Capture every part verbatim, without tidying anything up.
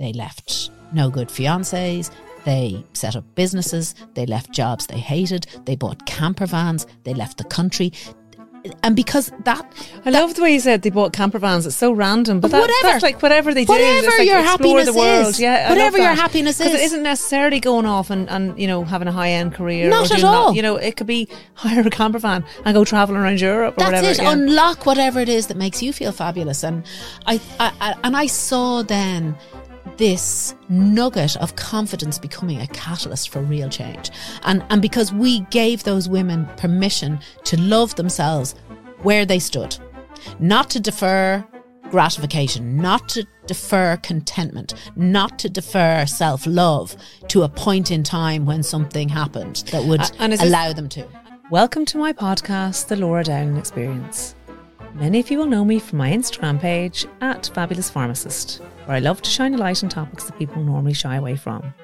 They left no good fiancés. They set up businesses. They left jobs they hated. They bought camper vans. They left the country. And because that... I that, love the way you said they bought camper vans. It's so random. But that, whatever. that's like whatever they whatever did. It's like your explore happiness the world. is. Yeah, I whatever love your that. happiness is. Because it isn't necessarily going off and, and, you know, having a high-end career. Not or at doing all. That. You know, it could be hire a camper van and go travelling around Europe or that's whatever. That's it. Yeah. Unlock whatever it is that makes you feel fabulous. And I, I, I and I saw then this nugget of confidence becoming a catalyst for real change. And and because we gave those women permission to love themselves where they stood, not to defer gratification, not to defer contentment, not to defer self-love to a point in time when something happened that would uh, allow this, them to. Welcome to my podcast, The Laura Dowling Experience. Many of you will know me from my Instagram page at Fabulous Pharmacist, where I love to shine a light on topics that people normally shy away from.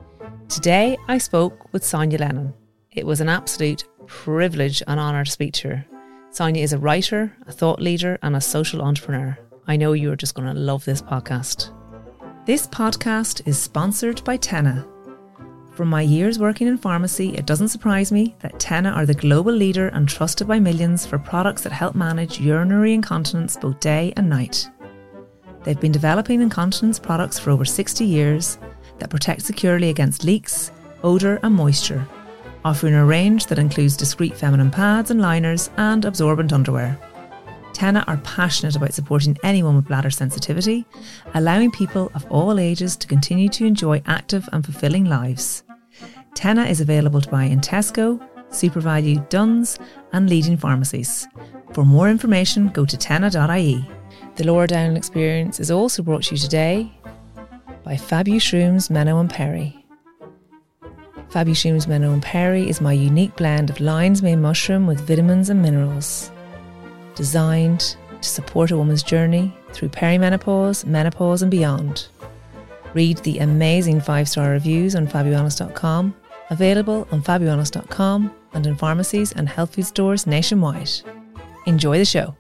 Today, I spoke with Sonia Lennon. It was an absolute privilege and honour to speak to her. Sonia is a writer, a thought leader and a social entrepreneur. I know you're just going to love this podcast. This podcast is sponsored by Tena. From my years working in pharmacy, it doesn't surprise me that Tena are the global leader and trusted by millions for products that help manage urinary incontinence both day and night. They've been developing incontinence products for over sixty years that protect securely against leaks, odour and moisture, offering a range that includes discreet feminine pads and liners and absorbent underwear. Tena are passionate about supporting anyone with bladder sensitivity, allowing people of all ages to continue to enjoy active and fulfilling lives. Tena is available to buy in Tesco, SuperValu, Dunnes and leading pharmacies. For more information, go to tena dot I E. The Laura Dowling Experience is also brought to you today by Fabu Shrooms Menno and Perry. Fabu Shrooms Menno and Perry is my unique blend of lion's mane mushroom with vitamins and minerals, designed to support a woman's journey through perimenopause, menopause and beyond. Read the amazing five-star reviews on fabuhonest dot com, available on fabuhonest dot com and in pharmacies and health food stores nationwide. Enjoy the show.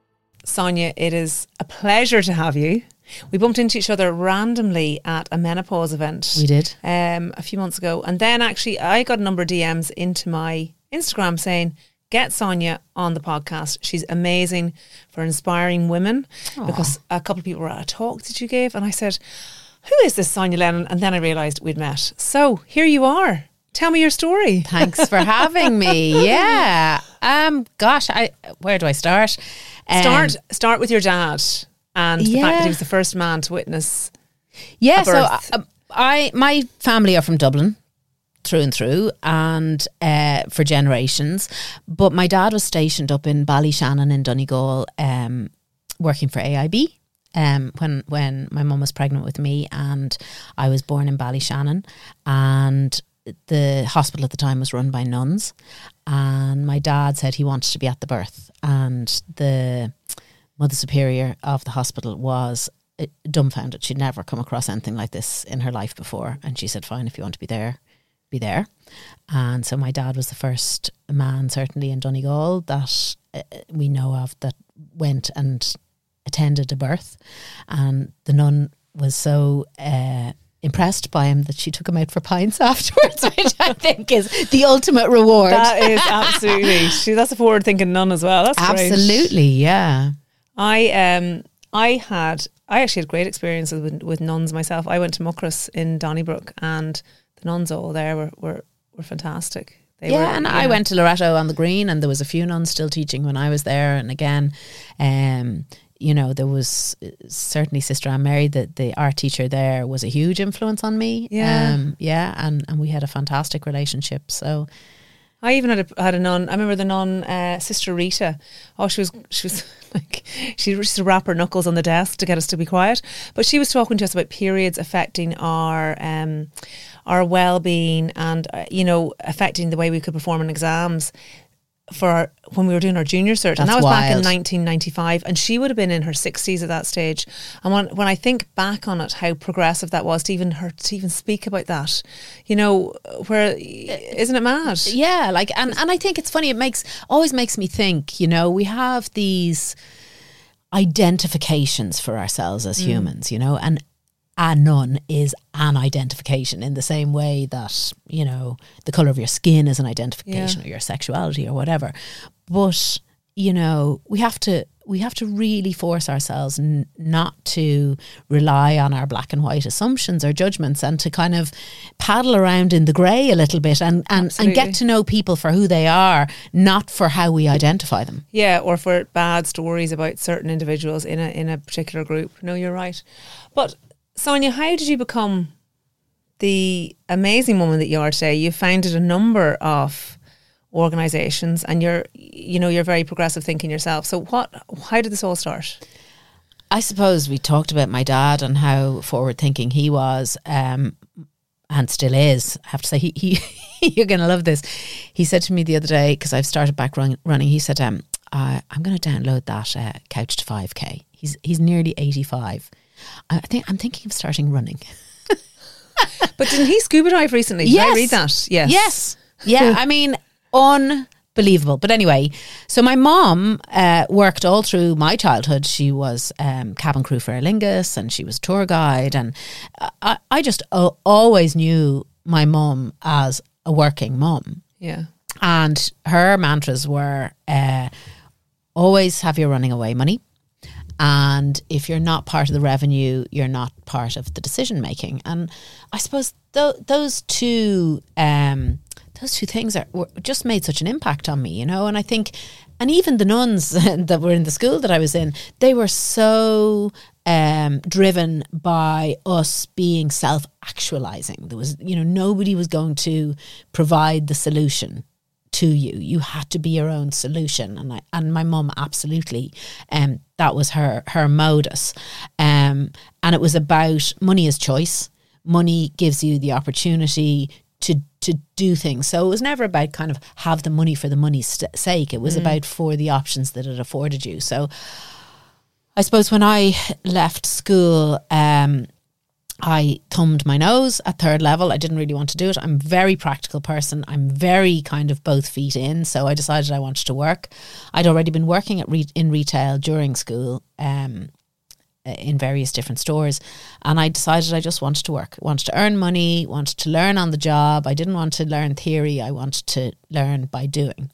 Sonia, it is a pleasure to have you. We bumped into each other randomly at a menopause event. We did. Um, a few months ago. And then actually I got a number of D Ms into my Instagram saying, get Sonia on the podcast. She's amazing for inspiring women. Aww. Because a couple of people were at a talk that you gave and I said, who is this Sonia Lennon? And then I realised we'd met. So here you are. Tell me your story. Thanks for having me. Yeah. Um. Gosh, I where do I start? Um, start start with your dad and the yeah. fact that he was the first man to witness. Yeah. a birth. So uh, I my family are from Dublin through and through, and uh, for generations. But my dad was stationed up in Ballyshannon in Donegal, um, working for A I B. Um, when when my mum was pregnant with me, and I was born in Ballyshannon, and the hospital at the time was run by nuns, and my dad said he wanted to be at the birth, and the Mother Superior of the hospital was dumbfounded. She'd never come across anything like this in her life before, and she said, fine, if you want to be there, be there. And so my dad was the first man, certainly in Donegal, that uh, we know of that went and attended a birth, and the nun was so uh, impressed by him that she took him out for pints afterwards, which I think is the ultimate reward. That is absolutely. She, that's a forward-thinking nun as well. That's absolutely, great. Yeah. I um I had I actually had great experiences with, with nuns myself. I went to Muckross in Donnybrook, and the nuns all there were were, were fantastic. They yeah, were, and yeah. I went to Loretto on the Green, and there was a few nuns still teaching when I was there. And again, um. you know, there was certainly Sister Anne Mary, the, the art teacher there, was a huge influence on me. Yeah. Um, yeah. And, and we had a fantastic relationship. So I even had a, had a nun. I remember the nun, uh, Sister Rita. Oh, she was, she was like, she used to rap her knuckles on the desk to get us to be quiet. But she was talking to us about periods affecting our, um, our well-being and, uh, you know, affecting the way we could perform in exams. For our, when we were doing our junior cert. That's and that was wild. Back in nineteen ninety-five, and she would have been in her sixties at that stage. And when when I think back on it, how progressive that was to even her to even speak about that, you know, where isn't it mad? Yeah, like and, and I think it's funny, it makes always makes me think, you know, we have these identifications for ourselves as mm. humans, you know, and a nun is an identification in the same way that, you know, the colour of your skin is an identification, yeah, or your sexuality or whatever. But, you know, we have to we have to really force ourselves n- not to rely on our black and white assumptions or judgments, and to kind of paddle around in the grey a little bit, and, and, and get to know people for who they are, not for how we identify them. Yeah, or for bad stories about certain individuals in a in a particular group. No, you're right. But Sonia, how did you become the amazing woman that you are today? You founded a number of organisations, and you're, you know, you're very progressive thinking yourself. So what, how did this all start? I suppose we talked about my dad and how forward thinking he was, um, and still is. I have to say, he, he you're going to love this. He said to me the other day, because I've started back run, running, he said, um, I, I'm going to download that uh, Couch to five K. He's he's nearly eighty-five. I think I'm thinking of starting running. But didn't he scuba dive recently? Did yes. I read that? Yes. Yes. Yeah. I mean, unbelievable. But anyway, so my mom uh, worked all through my childhood. She was um, cabin crew for Aer Lingus, and she was tour guide. And I, I just uh, always knew my mum as a working mum. Yeah. And her mantras were uh, always have your running away money. And if you're not part of the revenue, you're not part of the decision making. And I suppose th- those two um, those two things are were, just made such an impact on me, you know. And I think, and even the nuns that were in the school that I was in, they were so um, driven by us being self-actualizing. There was, you know, nobody was going to provide the solution to you. You had to be your own solution. And I, and my mum absolutely, um, that was her, her modus. Um, and it was about money as choice. Money gives you the opportunity to, to do things. So it was never about kind of have the money for the money's st- sake. It was mm. about for the options that it afforded you. So I suppose when I left school, um, I thumbed my nose at third level. I didn't really want to do it. I'm a very practical person. I'm very kind of both feet in. So I decided I wanted to work. I'd already been working at re- in retail during school, um, in various different stores. And I decided I just wanted to work. I wanted to earn money, wanted to learn on the job. I didn't want to learn theory. I wanted to learn by doing.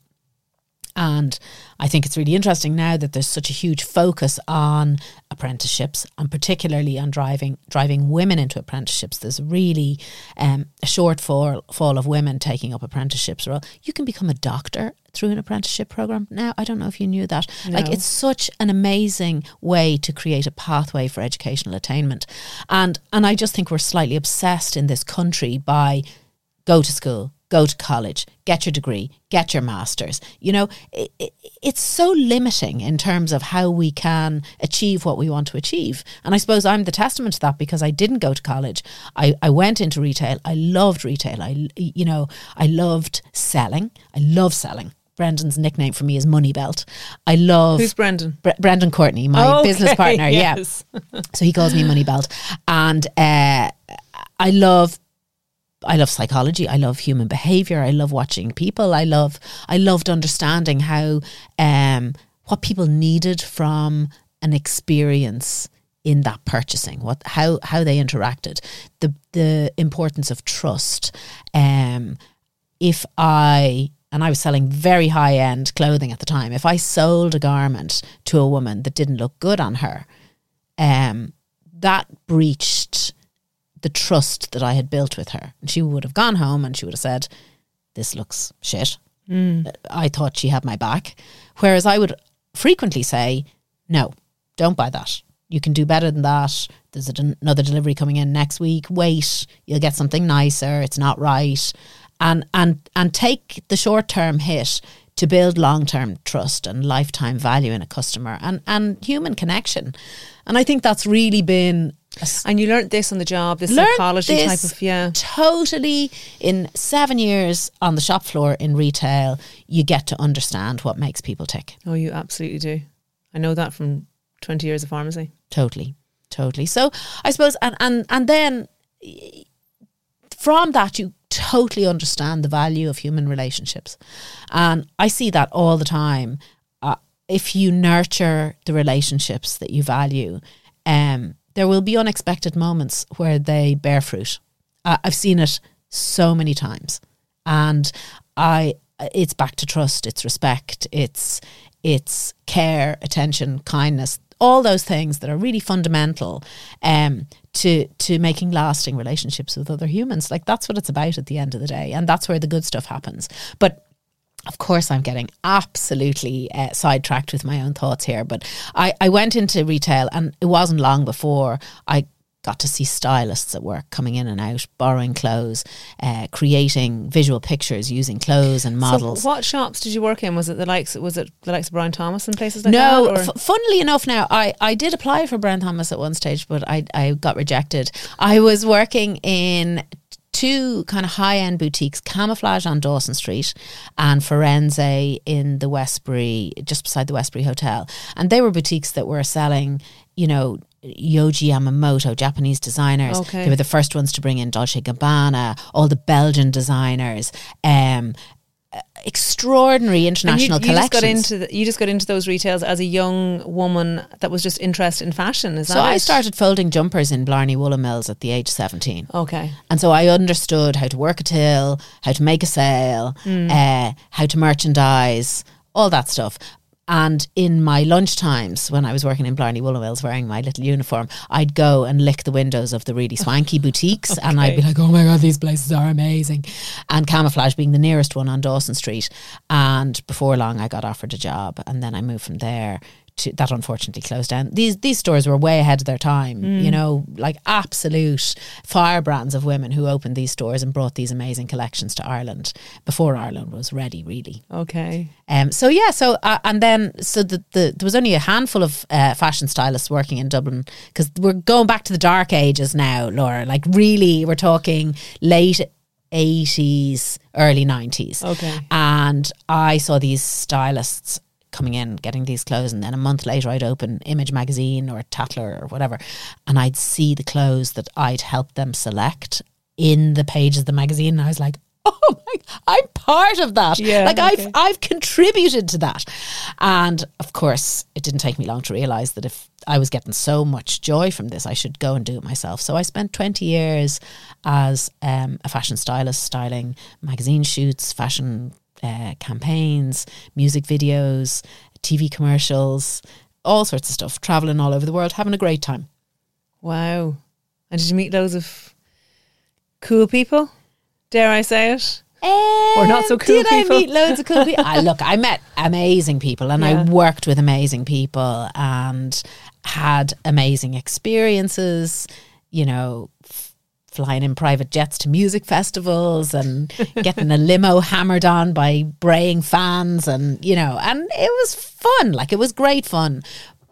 And I think it's really interesting now that there's such a huge focus on apprenticeships, and particularly on driving driving women into apprenticeships. There's really um, a shortfall fall of women taking up apprenticeships. You can become a doctor through an apprenticeship program now. I don't know if you knew that. No. Like, it's such an amazing way to create a pathway for educational attainment. And and I just think we're slightly obsessed in this country by go to school, go to college, get your degree, get your master's. You know, it, it, it's so limiting in terms of how we can achieve what we want to achieve. And I suppose I'm the testament to that, because I didn't go to college. I, I went into retail. I loved retail. I, you know, I loved selling. I love selling. Brendan's nickname for me is Money Belt. I love... Who's Brendan? Bre- Brendan Courtney, my okay, business partner. Yes. Yeah. So he calls me Money Belt. And uh, I love I love psychology. I love human behavior. I love watching people. I love, I loved understanding how, um, what people needed from an experience in that purchasing, what, how, how they interacted, the, the importance of trust. Um, if I, and I was selling very high end clothing at the time, if I sold a garment to a woman that didn't look good on her, um, that breached the trust that I had built with her. And she would have gone home and she would have said, this looks shit. Mm. I thought she had my back. Whereas I would frequently say, no, don't buy that. You can do better than that. There's a, another delivery coming in next week. Wait, you'll get something nicer. It's not right. And, and, and take the short-term hit to build long-term trust and lifetime value in a customer and, and human connection. And I think that's really been... And you learnt this on the job, this psychology type of, yeah. Totally. In seven years on the shop floor in retail, you get to understand what makes people tick. Oh, you absolutely do. I know that from twenty years of pharmacy. Totally. Totally. So I suppose, and, and, and then from that, you totally understand the value of human relationships. And I see that all the time. Uh, if you nurture the relationships that you value, um, there will be unexpected moments where they bear fruit. Uh, I've seen it so many times, and I it's back to trust, it's respect, it's it's care, attention, kindness, all those things that are really fundamental um, to to making lasting relationships with other humans. Like, that's what it's about at the end of the day, and that's where the good stuff happens. But of course, I'm getting absolutely uh, sidetracked with my own thoughts here. But I, I went into retail, and it wasn't long before I got to see stylists at work coming in and out, borrowing clothes, uh, creating visual pictures using clothes and models. So what shops did you work in? Was it the likes? Was it the likes of Brian Thomas and places like no, that? No, f- funnily enough, now I, I did apply for Brian Thomas at one stage, but I I got rejected. I was working in two kind of high-end boutiques, Camouflage on Dawson Street and Firenze in the Westbury, just beside the Westbury Hotel. And they were boutiques that were selling, you know, Yohji Yamamoto, Japanese designers. Okay. They were the first ones to bring in Dolce and Gabbana, all the Belgian designers, um, extraordinary international and you, you collections. Just got into the, you just got into those retails as a young woman that was just interested in fashion. Is that so I it? started folding jumpers in Blarney Woolen Mills at the age of seventeen. Okay. And so I understood how to work a till, how to make a sale, mm. uh, how to merchandise, all that stuff. And in my lunch times, when I was working in Blarney Woolen Mills wearing my little uniform, I'd go and lick the windows of the really swanky boutiques. Okay. And I'd be like, oh my God, these places are amazing. And Camouflage being the nearest one on Dawson Street. And before long, I got offered a job. And then I moved from there. To, that unfortunately closed down. These these stores were way ahead of their time, mm. you know, like absolute firebrands of women who opened these stores and brought these amazing collections to Ireland before Ireland was ready, really. Okay. Um. So yeah. So uh, and then so the, the there was only a handful of uh, fashion stylists working in Dublin, because we're going back to the dark ages now, Laura. Like, really, we're talking late eighties, early nineties. Okay. And I saw these stylists coming in, getting these clothes, and then a month later I'd open Image magazine or Tatler or whatever, and I'd see the clothes that I'd helped them select in the pages of the magazine, and I was like, oh my, I'm part of that. Yeah, like okay. I've I've contributed to that. And of course, it didn't take me long to realise that if I was getting so much joy from this, I should go and do it myself. So I spent twenty years as um, a fashion stylist, styling magazine shoots, fashion Uh, campaigns, music videos, T V commercials, all sorts of stuff, travelling all over the world, having a great time. Wow. And did you meet loads of cool people? Dare I say it? Um, or not so cool did people? Did I meet loads of cool people? I, look, I met amazing people, and yeah. I worked with amazing people and had amazing experiences, you know, flying in private jets to music festivals and getting a limo hammered on by braying fans, and, you know, and it was fun. Like, it was great fun.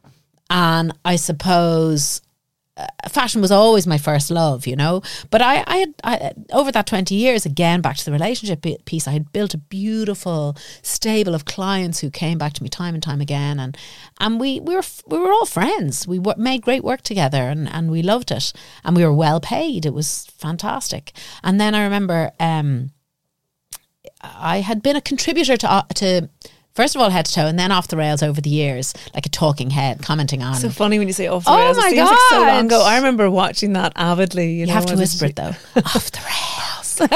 And I suppose uh, fashion was always my first love, you know, but I, I had I, over that twenty years, again, back to the relationship piece, I had built a beautiful stable of clients who came back to me time and time again, and and we, we were we were all friends. We w- made great work together, and, and we loved it, and we were well paid. It was fantastic. And then I remember um, I had been a contributor to uh, to. First of all, head to toe, and then off the rails over the years, like a talking head, commenting on. So funny when you say off the oh rails. Oh my it seems God. Like so long ago. I remember watching that avidly. You, you know, have to whisper it though. Off the rails.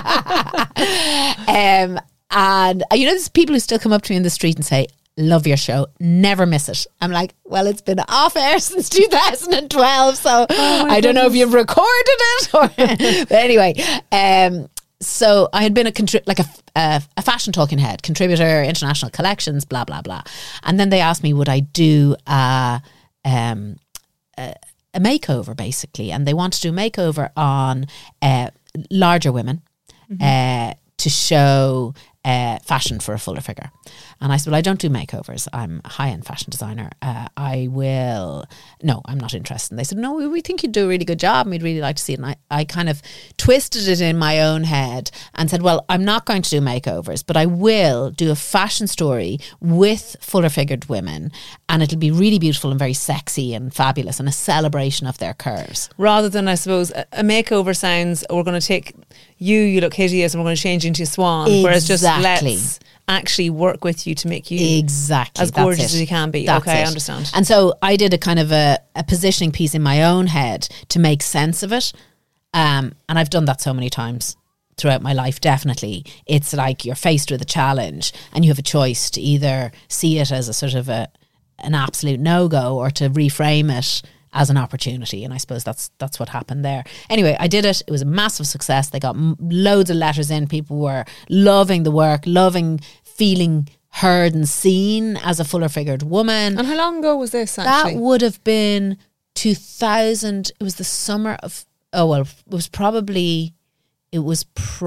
um, and uh, you know, there's people who still come up to me in the street and say, love your show, never miss it. I'm like, well, it's been off air since two thousand twelve, so oh I don't goodness. know if you've recorded it or but anyway, um so I had been a contri- like a, a a fashion talking head, contributor, international collections, blah blah blah, and then they asked me would I do a um a, a makeover, basically, and they wanted to do a makeover on uh, larger women, mm-hmm. uh, to show uh, fashion for a fuller figure. And I said, well, I don't do makeovers. I'm a high-end fashion designer. Uh, I will... No, I'm not interested. And they said, no, we think you'd do a really good job and we'd really like to see it. And I, I kind of twisted it in my own head and said, well, I'm not going to do makeovers, but I will do a fashion story with fuller-figured women, and it'll be really beautiful and very sexy and fabulous and a celebration of their curves. Rather than, I suppose, a makeover sounds, we're going to take you, you look hideous and we're going to change you into a swan. Exactly. Whereas just let's actually work with you to make you exactly as gorgeous as you can be. That's okay, it. I understand. And so I did a kind of a, a positioning piece in my own head to make sense of it. Um, and I've done that so many times throughout my life, definitely. It's like you're faced with a challenge and you have a choice to either see it as a sort of a an absolute no-go or to reframe it as an opportunity. And I suppose that's that's what happened there. Anyway, I did it. It was a massive success. They got m- loads of letters in. People were loving the work, loving feeling heard and seen as a fuller figured woman. And how long ago was this actually? That would have been two thousand. It was the summer of, oh, well, it was probably, it was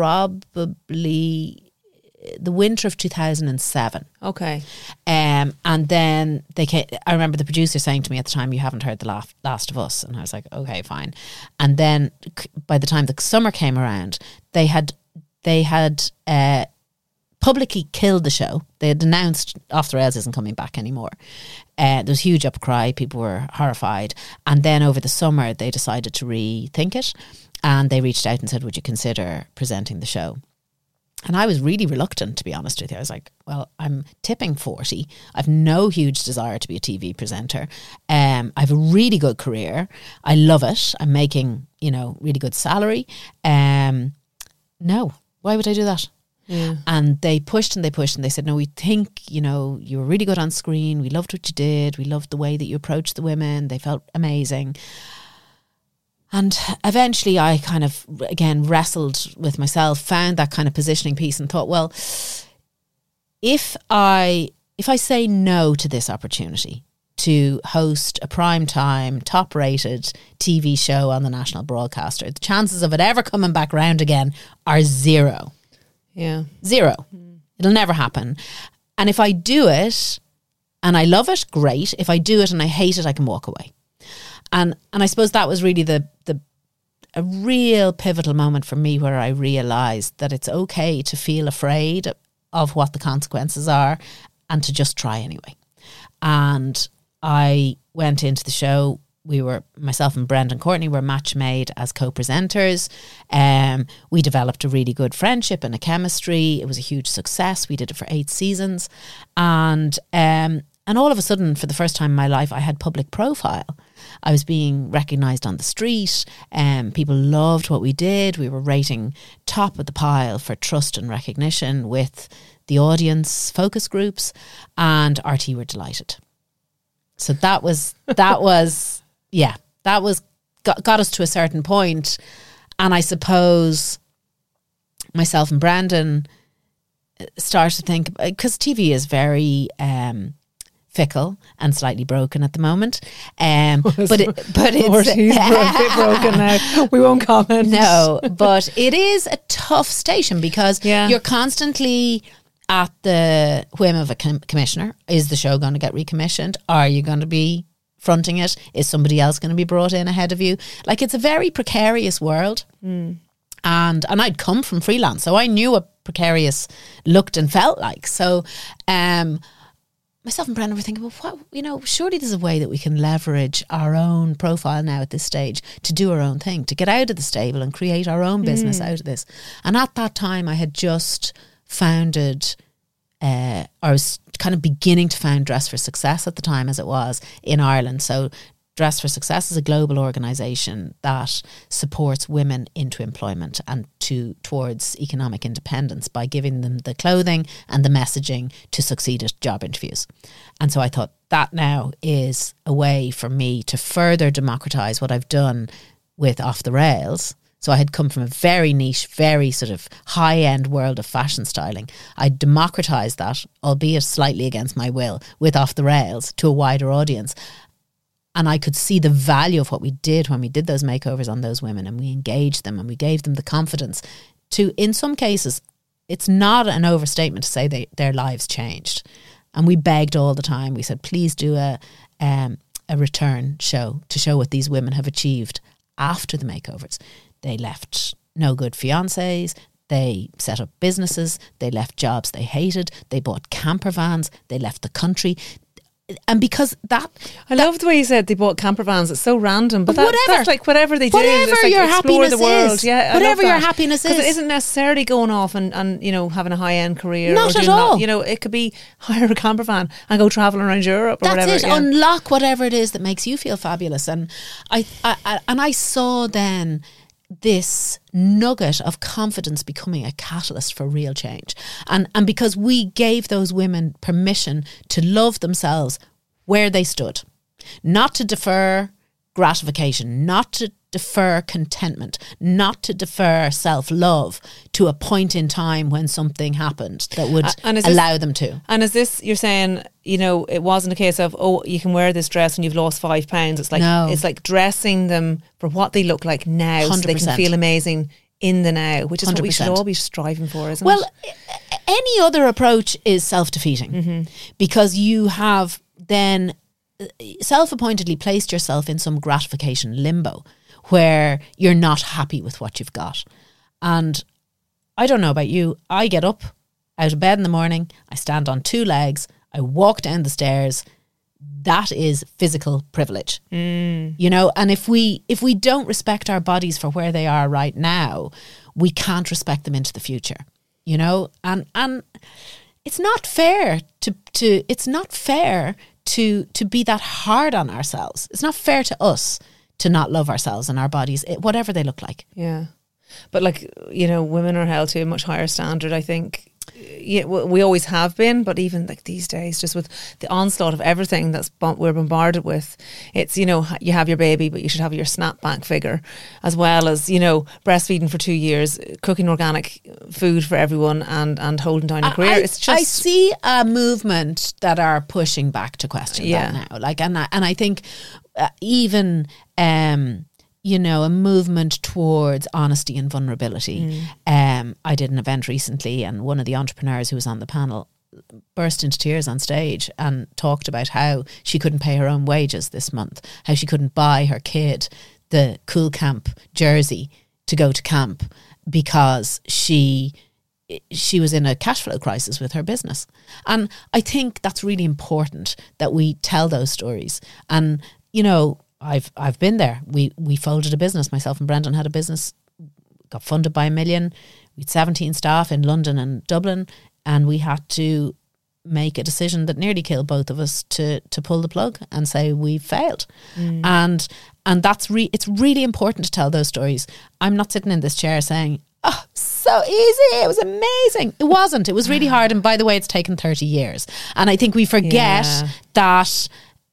probably the winter of two thousand seven. Okay. Um, and then they came, I remember the producer saying to me at the time, you haven't heard The Last, Last of Us. And I was like, okay, fine. And then c- by the time the summer came around, they had, they had uh, publicly killed the show. They had announced Off the Rails isn't coming back anymore. Uh, there was huge upcry. People were horrified. And then over the summer, they decided to rethink it. And they reached out and said, would you consider presenting the show? And I was really reluctant, to be honest with you. I was like, well, I'm tipping forty. I've no huge desire to be a T V presenter. Um, I have a really good career. I love it. I'm making, you know, really good salary. Um, no, why would I do that? Yeah. And they pushed and they pushed and they said, no, we think, you know, you were really good on screen. We loved what you did. We loved the way that you approached the women. They felt amazing. And eventually I kind of, again, wrestled with myself, found that kind of positioning piece and thought, well, if I if I say no to this opportunity to host a primetime, top-rated T V show on the national broadcaster, the chances of it ever coming back round again are zero. Yeah. Zero. Mm. It'll never happen. And if I do it and I love it, great. If I do it and I hate it, I can walk away. And and I suppose that was really the the a real pivotal moment for me where I realised that it's okay to feel afraid of what the consequences are and to just try anyway. And I went into the show. We were, myself and Brendan Courtney were match made as co-presenters. Um, we developed a really good friendship and a chemistry. It was a huge success. We did it for eight seasons. And um, and all of a sudden, for the first time in my life, I had public profile. I was being recognised on the street. Um, people loved what we did. We were rating top of the pile for trust and recognition with the audience focus groups, and R T were delighted. So that was, that was, yeah, that was, got, got us to a certain point. And I suppose myself and Brandon started to think, because T V is very um, fickle and slightly broken at the moment. Um, but it, but it's a bit broken now. We won't comment. No, but it is a tough station because yeah. you're constantly at the whim of a com- commissioner. Is the show going to get recommissioned? Are you going to be fronting it? Is somebody else going to be brought in ahead of you? Like, it's a very precarious world. Mm. And and I'd come from freelance, so I knew what precarious looked and felt like. So um, myself and Brendan were thinking, well, what, you know, surely there's a way that we can leverage our own profile now at this stage to do our own thing, to get out of the stable and create our own business mm. out of this. And at that time, I had just founded, uh, I was kind of beginning to found Dress for Success at the time, as it was in Ireland. So Dress for Success is a global organisation that supports women into employment and to towards economic independence by giving them the clothing and the messaging to succeed at job interviews. And so I thought that now is a way for me to further democratise what I've done with Off the Rails. So I had come from a very niche, very sort of high-end world of fashion styling. I democratised that, albeit slightly against my will, with Off the Rails to a wider audience. And I could see the value of what we did when we did those makeovers on those women, and we engaged them and we gave them the confidence to, in some cases, it's not an overstatement to say they, their lives changed. And we begged all the time. We said, please do a um, a return show to show what these women have achieved after the makeovers. They left no good fiancés. They set up businesses. They left jobs they hated. They bought camper vans. They left the country. and because that, I that love the way you said they bought camper vans. It's so random, but that, whatever, that's like whatever they do. Whatever it's like your explore happiness the world. is, yeah, whatever your happiness is, because it isn't necessarily going off and, and you know having a high end career. Not or at doing all. That. You know, it could be hire a camper van and go traveling around Europe or That's whatever. it. Yeah. Unlock whatever it is that makes you feel fabulous. And I, I, I and I saw then this nugget of confidence becoming a catalyst for real change. And and because we gave those women permission to love themselves where they stood, not to defer gratification, not to defer contentment, not to defer self-love to a point in time when something happened that would and is allow this, them to. And is this, you're saying, you know, it wasn't a case of, oh, you can wear this dress when you've lost five pounds. It's like, No. it's like dressing them for what they look like now one hundred so they percent. can feel amazing in the now, which is one hundred what we should percent. all be striving for, isn't Well, it? a- any other approach is self-defeating Mm-hmm. because you have then self-appointedly placed yourself in some gratification limbo where you're not happy with what you've got. And I don't know about you, I get up out of bed in the morning, I stand on two legs, I walk down the stairs. That is physical privilege. Mm. You know, and if we if we don't respect our bodies for where they are right now, we can't respect them into the future. You know, and and it's not fair to to it's not fair to to be that hard on ourselves. It's not fair to us to not love ourselves and our bodies, whatever they look like. Yeah. But like, you know, women are held to a much higher standard, I think. Yeah, we always have been, but even like these days, just with the onslaught of everything that's bon- we're bombarded with, it's, you know, you have your baby, but you should have your snapback figure, as well as, you know, breastfeeding for two years, cooking organic food for everyone, and and holding down your career. I, It's just I see a movement that are pushing back to question Yeah. that now. Like, and I, and I think uh, even. Um, you know, a movement towards honesty and vulnerability. Mm. Um, I did an event recently and one of the entrepreneurs who was on the panel burst into tears on stage and talked about how she couldn't pay her own wages this month, how she couldn't buy her kid the Cool Camp jersey to go to camp because she she was in a cash flow crisis with her business. And I think that's really important that we tell those stories. And, you know, I've I've been there. We we folded a business. Myself and Brendan had a business, got funded by a million. We had seventeen staff in London and Dublin, and we had to make a decision that nearly killed both of us to to pull the plug and say we failed. Mm. And and that's re- it's really important to tell those stories. I'm not sitting in this chair saying, oh, so easy, it was amazing. It wasn't. It was really hard. And by the way, it's taken thirty years. And I think we forget Yeah. that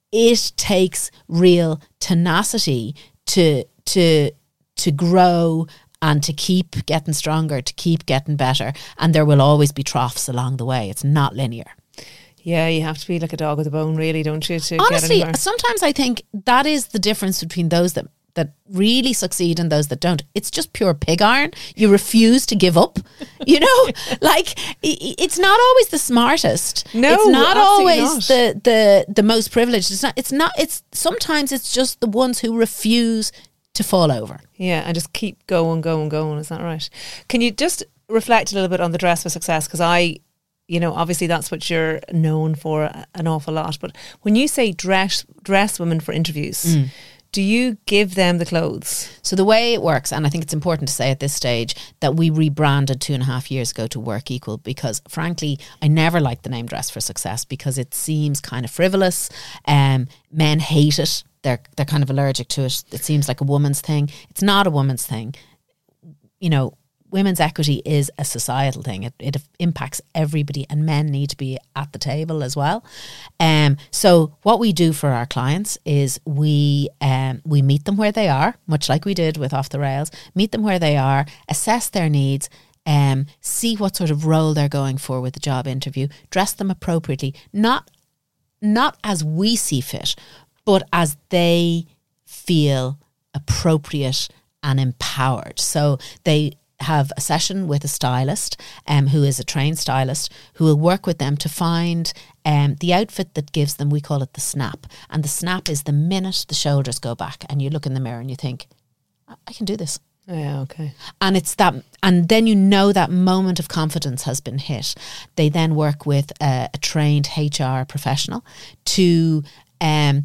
it takes real tenacity to to to grow and to keep getting stronger, to keep getting better. And there will always be troughs along the way. It's not linear. Yeah, you have to be like a dog with a bone, really, don't you? To Honestly, get anywhere. sometimes I think that is the difference between those that that really succeed and those that don't. It's just pure pig iron. You refuse to give up. You know, like i- it's not always the smartest. No, it's not absolutely always not. the the the most privileged. It's not. It's not. It's sometimes it's just the ones who refuse to fall over. Yeah, and just keep going, going, going. Is that right? Can you just reflect a little bit on the Dress for Success? Because I, you know, obviously that's what you're known for an awful lot. But when you say dress dress women for interviews, Mm. do you give them the clothes? So the way it works, and I think it's important to say at this stage that we rebranded two and a half years ago to Work Equal because frankly, I never liked the name Dress for Success because it seems kind of frivolous. Um, men hate it. They're they're kind of allergic to it. It seems like a woman's thing. It's not a woman's thing. You know, women's equity is a societal thing. It, it impacts everybody, and men need to be at the table as well. Um, so what we do for our clients is we um, we meet them where they are, much like we did with Off the Rails. Meet them where they are, assess their needs, um, see what sort of role they're going for with the job interview, dress them appropriately, not not as we see fit, but as they feel appropriate and empowered. So they have a session with a stylist um, who is a trained stylist who will work with them to find um, the outfit that gives them, we call it the snap. And the snap is the minute the shoulders go back and you look in the mirror and you think, I, I can do this. Yeah, okay. And it's that, and then you know that moment of confidence has been hit. They then work with a, a trained H R professional to um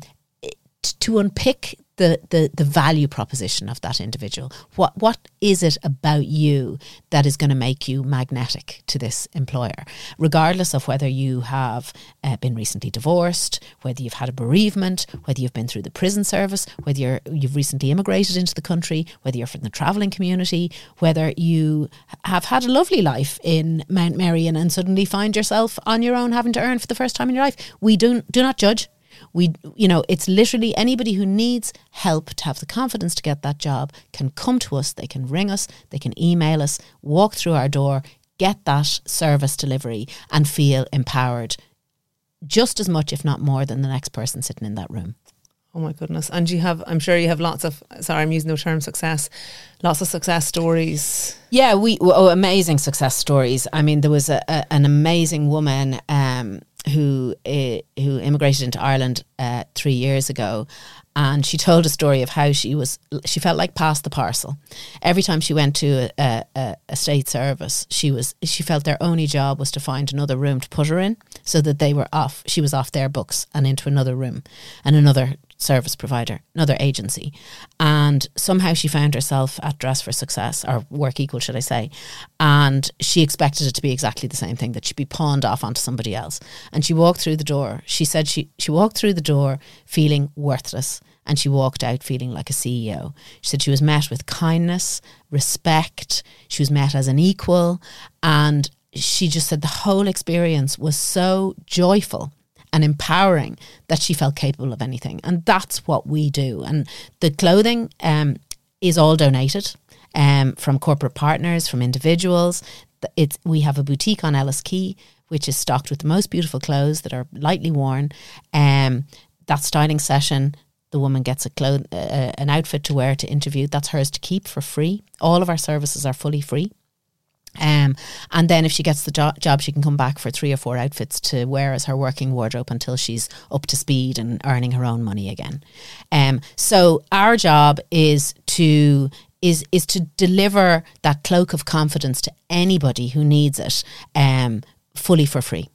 to unpick the, the the value proposition of that individual. What what is it about you that is going to make you magnetic to this employer, regardless of whether you have uh, been recently divorced, whether you've had a bereavement, whether you've been through the prison service, whether you're, you've recently immigrated into the country, whether you're from the travelling community, whether you have had a lovely life in Mount Merion and suddenly find yourself on your own having to earn for the first time in your life. We do, do not judge. We, you know, it's literally anybody who needs help to have the confidence to get that job can come to us. They can ring us, they can email us, walk through our door, get that service delivery and feel empowered just as much, if not more, than the next person sitting in that room. Oh my goodness. And you have, I'm sure you have lots of, sorry, I'm using the term success, lots of success stories. Yeah, we, oh, amazing success stories. I mean, there was a, a, an amazing woman um, who uh, who immigrated into Ireland uh, three years ago, and she told a story of how she was she felt like past the parcel. Every time she went to a, a, a state service, she was she felt their only job was to find another room to put her in, so that they were off. She was off their books and into another room and another service provider, another agency. And somehow she found herself at Dress for Success, or Work Equal, should I say. And she expected it to be exactly the same thing, that she'd be pawned off onto somebody else. And she walked through the door. She said she, she walked through the door feeling worthless, and she walked out feeling like a C E O. She said she was met with kindness, respect. She was met as an equal. And she just said the whole experience was so joyful and empowering that she felt capable of anything. And that's what we do. And the clothing um, is all donated um, from corporate partners, from individuals. It's we have a boutique on Ellis Quay, which is stocked with the most beautiful clothes that are lightly worn. Um, that styling session, the woman gets a clo- uh, an outfit to wear to interview. That's hers to keep for free. All of our services are fully free. Um, and then if she gets the jo- job, she can come back for three or four outfits to wear as her working wardrobe until she's up to speed and earning her own money again. Um, so our job is to is is to deliver that cloak of confidence to anybody who needs it, um, fully for free.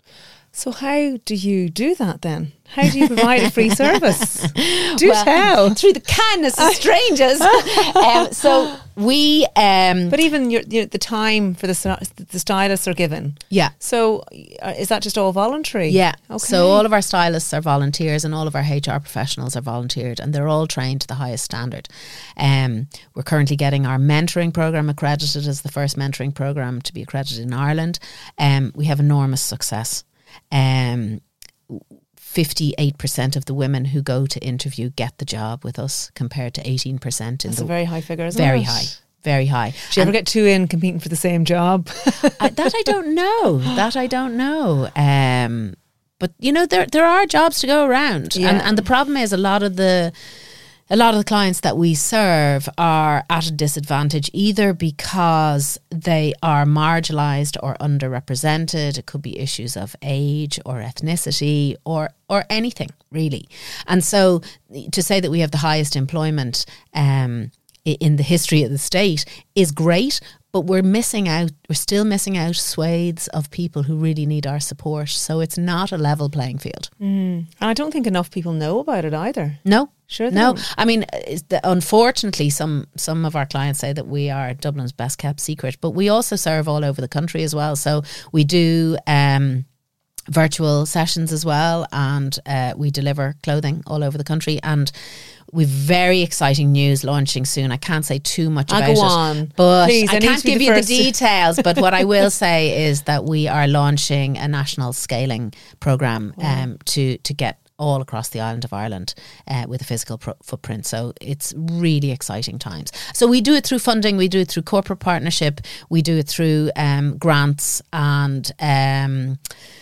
So how do you do that then? How do you provide a free service? Do well, tell. Through the kindness of strangers. um, so we... Um, but even your, your, the time for the, the stylists are given. Yeah. So uh, is that just all voluntary? Yeah. Okay. So all of our stylists are volunteers and all of our H R professionals are volunteered, and they're all trained to the highest standard. Um, we're currently getting our mentoring programme accredited as the first mentoring programme to be accredited in Ireland. Um, we have enormous success. Um, fifty-eight percent of the women who go to interview get the job with us, compared to eighteen percent in That's the a very high figure, isn't very it? high, very high. Do you ever get two in competing for the same job? I, that I don't know. That I don't know. Um, but you know, there there are jobs to go around, Yeah. and and the problem is a lot of the. A lot of the clients that we serve are at a disadvantage, either because they are marginalised or underrepresented. It could be issues of age or ethnicity or or anything, really. And so to say that we have the highest employment um, in the history of the state is great, but we're missing out, we're still missing out swathes of people who really need our support. So it's not a level playing field. Mm. And I don't think enough people know about it either. No. Sure they No, don't. I mean, it's the, unfortunately, some some of our clients say that we are Dublin's best kept secret, but we also serve all over the country as well. So we do um, virtual sessions as well, and uh, we deliver clothing all over the country. And we've very exciting news launching soon. I can't say too much I'll about go it, on. but Please, I I need can't to be give the you the first. details. But what I will say is that we are launching a national scaling programme um, to to get all across the island of Ireland uh, with a physical pro- footprint. So it's really exciting times. So we do it through funding, we do it through corporate partnership, we do it through um, grants and um,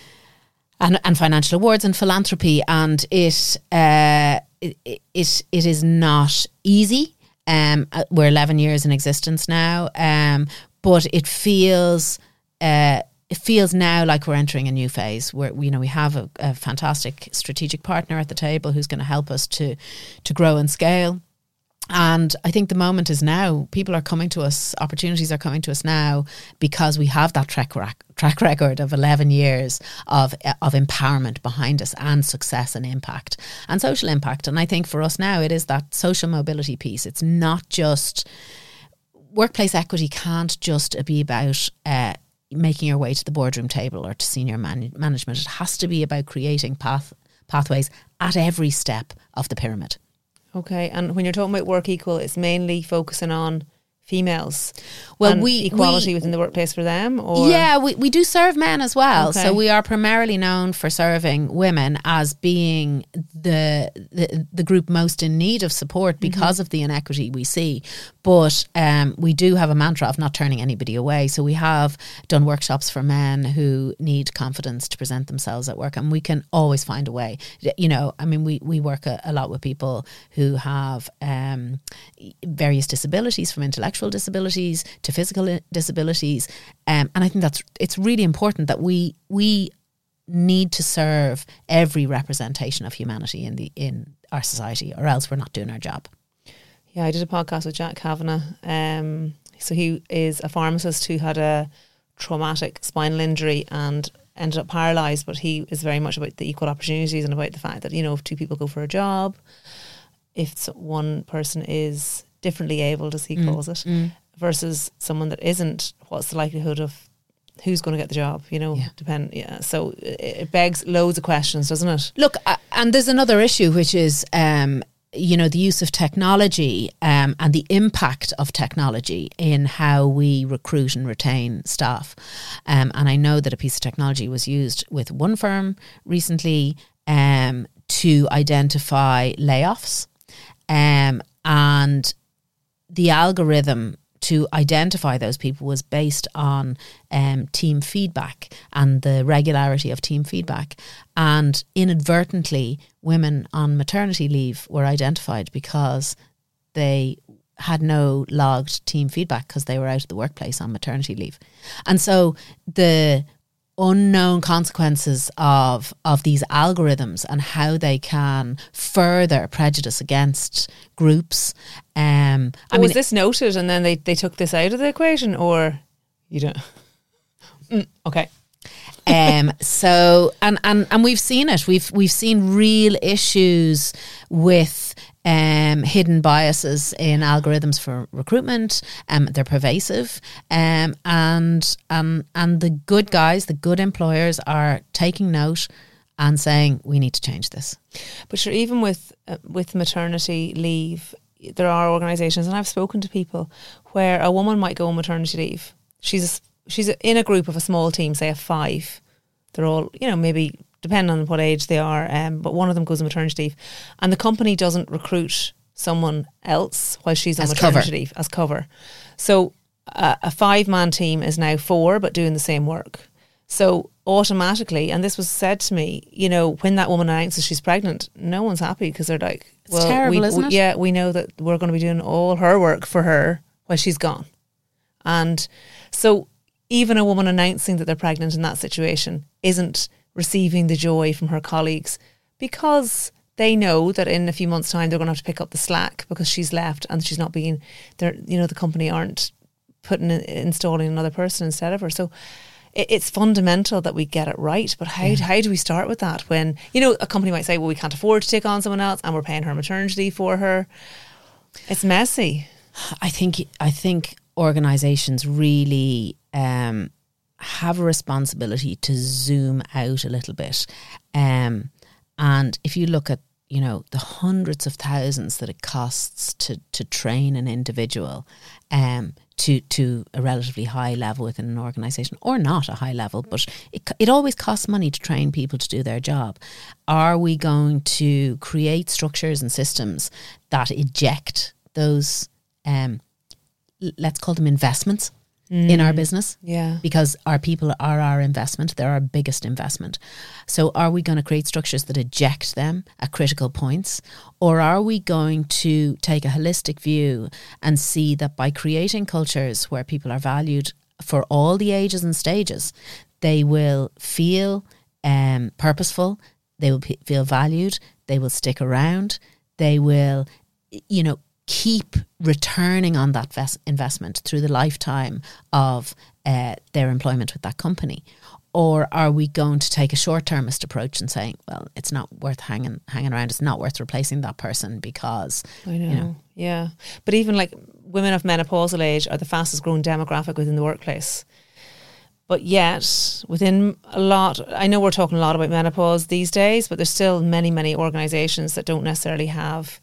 and and financial awards and philanthropy, and it uh, it, it it is not easy. Um, we're eleven years in existence now, um, but it feels. Uh, It feels now like we're entering a new phase where, you know, we have a, a fantastic strategic partner at the table who's going to help us to to grow and scale. And I think the moment is now. People are coming to us, opportunities are coming to us now because we have that track rac- track record of eleven years of of empowerment behind us, and success and impact and social impact. And I think for us now, it is that social mobility piece. It's not just, workplace equity can't just be about uh, making your way to the boardroom table or to senior man- management. It has to be about creating path pathways at every step of the pyramid. Okay, and when you're talking about work equal, it's mainly focusing on females. Well, and we equality we, within the workplace for them, or yeah, we, we do serve men as well. Okay. So we are primarily known for serving women as being the the, the group most in need of support because mm-hmm. of the inequity we see. But um, we do have a mantra of not turning anybody away. So we have done workshops for men who need confidence to present themselves at work, and we can always find a way. You know, I mean, we, we work a, a lot with people who have um, various disabilities, from intellectual disabilities to physical disabilities, um, and I think that's it's really important that we we need to serve every representation of humanity in the in our society, or else we're not doing our job. Yeah, I did a podcast with Jack Kavanagh. Um, so he is a pharmacist who had a traumatic spinal injury and ended up paralysed, but he is very much about the equal opportunities and about the fact that, you know, if two people go for a job, if one person is differently abled, as he mm, calls it, mm. versus someone that isn't, what's the likelihood of who's going to get the job, you know, yeah. depend. Yeah. So it begs loads of questions, doesn't it? Look, uh, and there's another issue, which is, um, you know, the use of technology um, and the impact of technology in how we recruit and retain staff. Um, and I know that a piece of technology was used with one firm recently um, to identify layoffs. Um, and the algorithm to identify those people was based on um, team feedback and the regularity of team feedback. And inadvertently, women on maternity leave were identified because they had no logged team feedback because they were out of the workplace on maternity leave. And so the unknown consequences of of these algorithms and how they can further prejudice against groups. Um, I was mean, this noted and then they, they took this out of the equation, or you don't? Mm, okay. um. So and, and and we've seen it. We've we've seen real issues with Um, hidden biases in algorithms for recruitment. Um, they're pervasive, um, and um, and the good guys, the good employers, are taking note and saying we need to change this. But sure, even with uh, with maternity leave, there are organisations, and I've spoken to people where a woman might go on maternity leave. She's a, she's in a group of a small team, say of five. They're all, you know, maybe, depending on what age they are, um, but one of them goes on maternity leave, and the company doesn't recruit someone else while she's on as maternity cover. leave as cover. So uh, a five-man team is now four, but doing the same work. So automatically, and this was said to me, you know, when that woman announces she's pregnant, no one's happy because they're like, it's well, terrible, we, isn't we, it? yeah, we know that we're going to be doing all her work for her while she's gone. And so even a woman announcing that they're pregnant in that situation isn't receiving the joy from her colleagues, because they know that in a few months' time they're going to have to pick up the slack because she's left and she's not being there. You know, the company aren't putting in, installing another person instead of her. So it, it's fundamental that we get it right. But how yeah. how do we start with that when, you know, a company might say, well, we can't afford to take on someone else and we're paying her maternity for her. It's messy. I think I think organisations really um, have a responsibility to zoom out a little bit. Um, and if you look at, you know, the hundreds of thousands that it costs to, to train an individual um, to, to a relatively high level within an organisation, or not a high level, but it, it always costs money to train people to do their job. Are we going to create structures and systems that eject those, um, let's call them investments, Mm. in our business? Yeah. Because our people are our investment. They're our biggest investment. So are we going to create structures that eject them at critical points? Or are we going to take a holistic view and see that by creating cultures where people are valued for all the ages and stages, they will feel um, purposeful, they will p- feel valued, they will stick around, they will, you know, keep returning on that ves- investment through the lifetime of uh, their employment with that company? Or are we going to take a short-termist approach and saying, well, it's not worth hanging hanging around, it's not worth replacing that person because, I know, you know. Yeah. But even like women of menopausal age are the fastest growing demographic within the workplace. But yet, within a lot, I know we're talking a lot about menopause these days, but there's still many, many organisations that don't necessarily have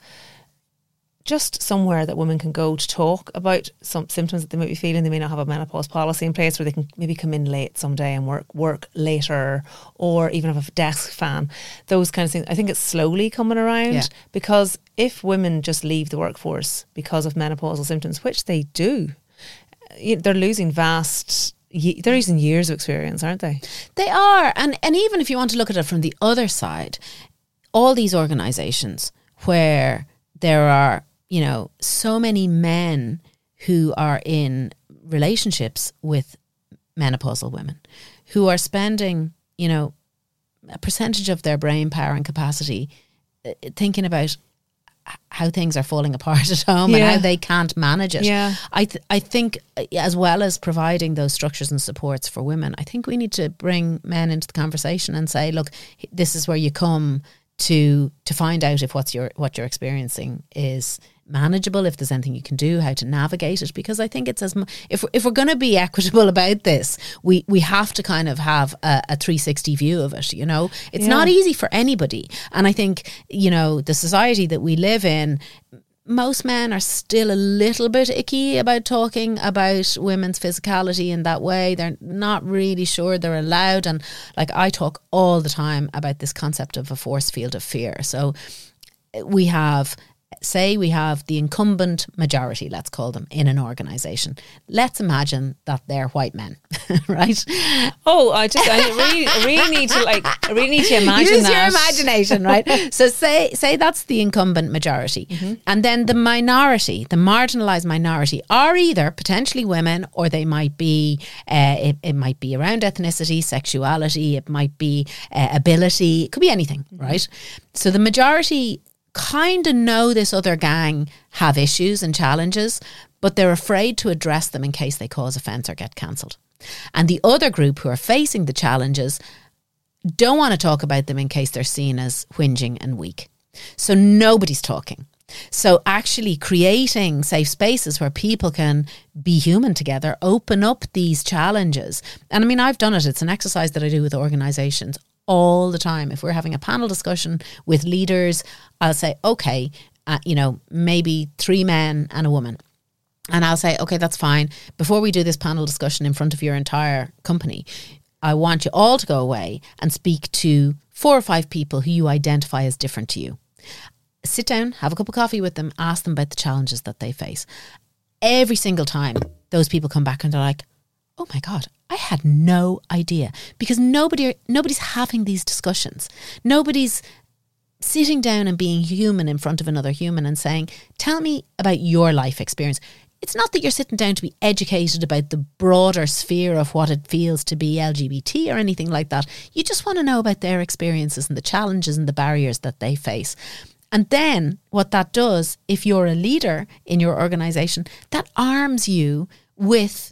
just somewhere that women can go to talk about some symptoms that they might be feeling. They may not have a menopause policy in place where they can maybe come in late someday and work work later, or even have a desk fan. Those kind of things. I think it's slowly coming around, Yeah. because if women just leave the workforce because of menopausal symptoms, which they do, they're losing vast... They're using years of experience, aren't they? They are. And, and even if you want to look at it from the other side, all these organisations where there are, you know, so many men who are in relationships with menopausal women who are spending, you know, a percentage of their brain power and capacity uh, thinking about how things are falling apart at home, Yeah. and how they can't manage it. Yeah. I th- I think uh, as well as providing those structures and supports for women, I think we need to bring men into the conversation and say, look, this is where you come to to find out if what's your what you're experiencing is manageable, if there's anything you can do, how to navigate it. Because I think it's as mu- if if we're going to be equitable about this, we we have to kind of have a, a three sixty view of it. You know, it's Yeah. not easy for anybody, and I think, you know, the society that we live in, most men are still a little bit icky about talking about women's physicality in that way. They're not really sure they're allowed. And like, I talk all the time about this concept of a force field of fear. So we have, say we have the incumbent majority, let's call them, in an organisation. Let's imagine that they're white men, right? Oh, I just, I really, I really need to like, I really need to imagine Use that. your imagination, right? So say say that's the incumbent majority, Mm-hmm. and then the minority, the marginalised minority, are either potentially women, or they might be, uh, it, it might be around ethnicity, sexuality, it might be uh, ability, it could be anything, Mm-hmm. right? So the majority kind of know this other gang have issues and challenges, but they're afraid to address them in case they cause offence or get cancelled. And the other group who are facing the challenges don't want to talk about them in case they're seen as whinging and weak. So nobody's talking. So actually creating safe spaces where people can be human together, open up these challenges. And I mean, I've done it. It's an exercise that I do with organisations all the time. If we're having a panel discussion with leaders, I'll say, okay, uh, you know, maybe three men and a woman. And I'll say, okay, that's fine. Before we do this panel discussion in front of your entire company, I want you all to go away and speak to four or five people who you identify as different to you. Sit down, have a cup of coffee with them, ask them about the challenges that they face. Every single time those people come back and they're like, oh my God, I had no idea. Because nobody, nobody's having these discussions. Nobody's sitting down and being human in front of another human and saying, tell me about your life experience. It's not that you're sitting down to be educated about the broader sphere of what it feels to be L G B T or anything like that. You just want to know about their experiences and the challenges and the barriers that they face. And then what that does, if you're a leader in your organisation, that arms you with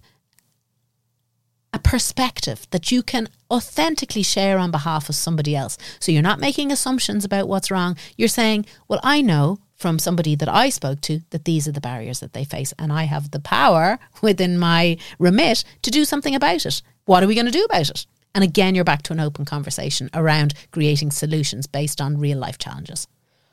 a perspective that you can authentically share on behalf of somebody else. So you're not making assumptions about what's wrong. You're saying, well, I know from somebody that I spoke to that these are the barriers that they face, and I have the power within my remit to do something about it. What are we going to do about it? And again, you're back to an open conversation around creating solutions based on real life challenges.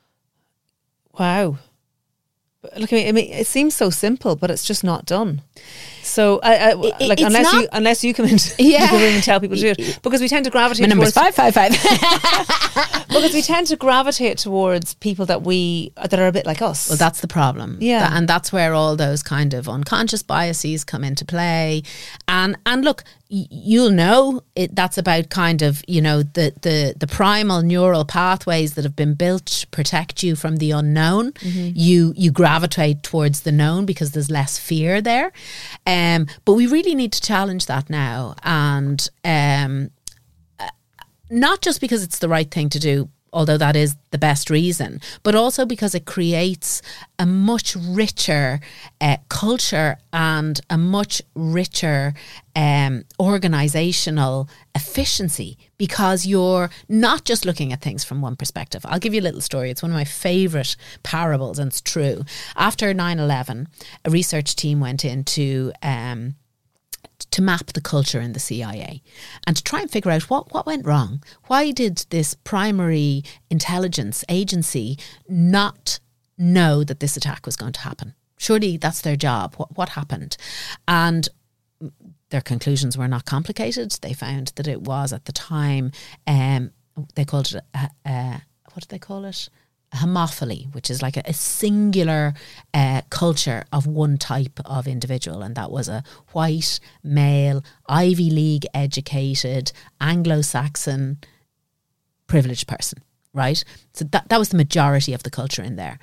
Wow. Look, I mean, I mean, it seems so simple, but it's just not done. So, I, I It- like it's unless not- you unless you come in, Yeah. you come in and tell people to do it, because we tend to gravitate. My number's towards, five five five. because we tend to gravitate towards people that we that are a bit like us. Well, that's the problem. Yeah. That- and that's where all those kind of unconscious biases come into play. And and look, y- you'll know it, that's about kind of, you know, the, the, the primal neural pathways that have been built to protect you from the unknown. Mm-hmm. You you gravitate towards the known because there's less fear there. Um, but we really need to challenge that now. And um, not just because it's the right thing to do, although that is the best reason, but also because it creates a much richer uh, culture and a much richer um, organisational efficiency, because you're not just looking at things from one perspective. I'll give you a little story. It's one of my favourite parables, and it's true. After nine eleven, a research team went into... Um, to map the culture in the C I A and to try and figure out what, what went wrong. Why did this primary intelligence agency not know that this attack was going to happen? Surely that's their job. What, what happened? And their conclusions were not complicated. They found that it was at the time, um, they called it, a, a, what did they call it? Homophily, which is like a, a singular uh, culture of one type of individual, and that was a white, male, Ivy League educated, Anglo-Saxon, privileged person, right? So that, that was the majority of the culture in there.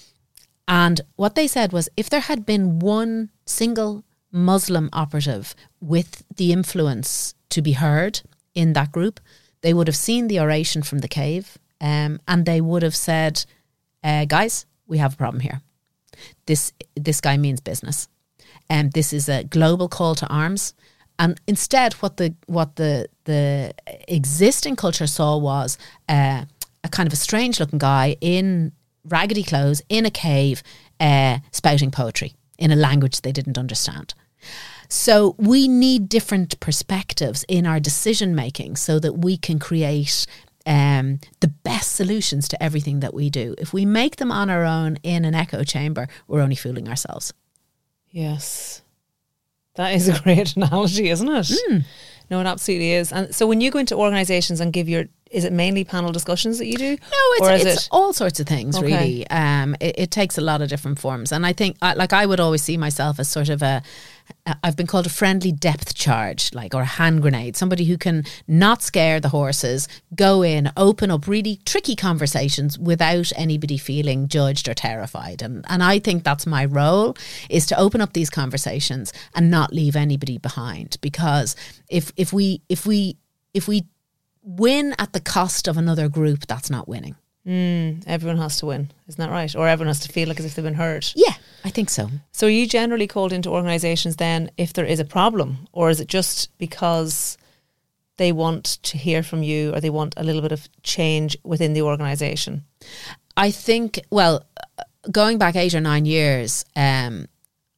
And what they said was, if there had been one single Muslim operative with the influence to be heard in that group, they would have seen the oration from the cave. Um, and they would have said, uh, guys, we have a problem here. This this guy means business. And um, this is a global call to arms. And instead, what the what the the existing culture saw was uh, a kind of a strange looking guy in raggedy clothes, in a cave, uh, spouting poetry in a language they didn't understand. So we need different perspectives in our decision making so that we can create Um, the best solutions to everything that we do. If we make them on our own in an echo chamber, we're only fooling ourselves. Yes. That is a great analogy, isn't it? Mm. No, it absolutely is. And so when you go into organisations and give your, is it mainly panel discussions that you do? No, it's, or is it's it? all sorts of things, Okay. really. Um, it, it takes a lot of different forms. And I think, I- like I would always see myself as sort of a, I've been called a friendly depth charge, like, or a hand grenade, somebody who can not scare the horses, go in, open up really tricky conversations without anybody feeling judged or terrified. And and I think that's my role, is to open up these conversations and not leave anybody behind. Because if if we if we if we win at the cost of another group, that's not winning. Mm, everyone has to win, isn't that right? Or everyone has to feel like as if they've been heard. Yeah, I think so. So are you generally called into organisations then if there is a problem? Or is it just because they want to hear from you, or they want a little bit of change within the organisation? I think, well, going back eight or nine years, um,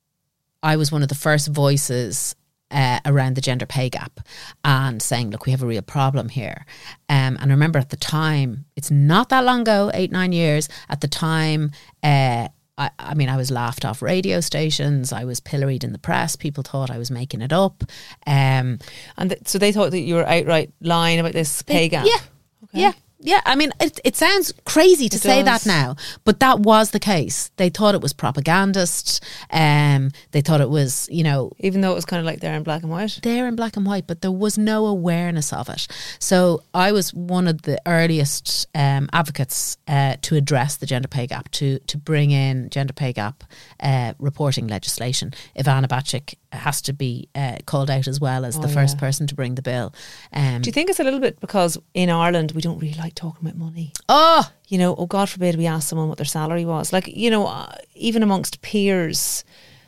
I was one of the first voices Uh, around the gender pay gap and saying, look, we have a real problem here. Um, and I remember at the time, it's not that long ago, eight, nine years, at the time, uh, I, I mean, I was laughed off radio stations, I was pilloried in the press, people thought I was making it up. Um, And th- so they thought that you were outright lying about this pay gap? Yeah, Okay. yeah. Yeah, I mean, it, it sounds crazy to It say does. that now, but that was the case. They thought it was propagandist. Um, they thought it was, you know, Even though it was kind of like there in black and white? there in black and white, but there was no awareness of it. So I was one of the earliest um, advocates uh, to address the gender pay gap, to to bring in gender pay gap uh, reporting legislation. Ivana Bacik has to be uh, called out as well as Oh, the first yeah. person to bring the bill. Um, Do you think it's a little bit because in Ireland we don't really like talking about money? oh, You know, oh God forbid we ask someone what their salary was. Like, you know, uh, even amongst peers,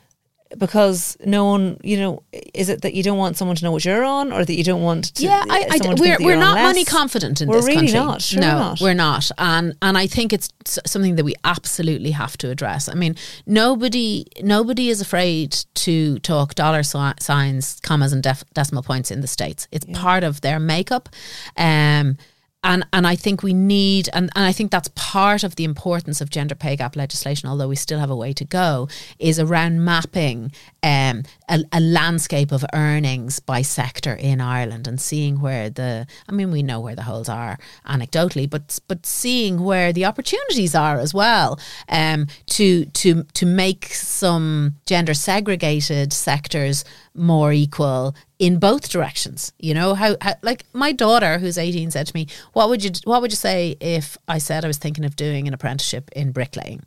because no one, you know, is it that you don't want someone to know what you're on, or that you don't want to? yeah, I, I, someone to we're think that we're you're on not less? money confident in We're this really country. not, sure no, not. we're not, and and I think it's s- something that we absolutely have to address. I mean, nobody nobody is afraid to talk dollar si- signs, commas, and def- decimal points in the States. It's part of their makeup. Um, And and I think we need, and, and I think that's part of the importance of gender pay gap legislation, although we still have a way to go, is around mapping um, a, a landscape of earnings by sector in Ireland, and seeing where the, I mean, we know where the holes are anecdotally, but but seeing where the opportunities are as well, um, to to to make some gender segregated sectors more equal in both directions. You know, how, how like my daughter who's eighteen said to me, what would you what would you say if I said I was thinking of doing an apprenticeship in bricklaying?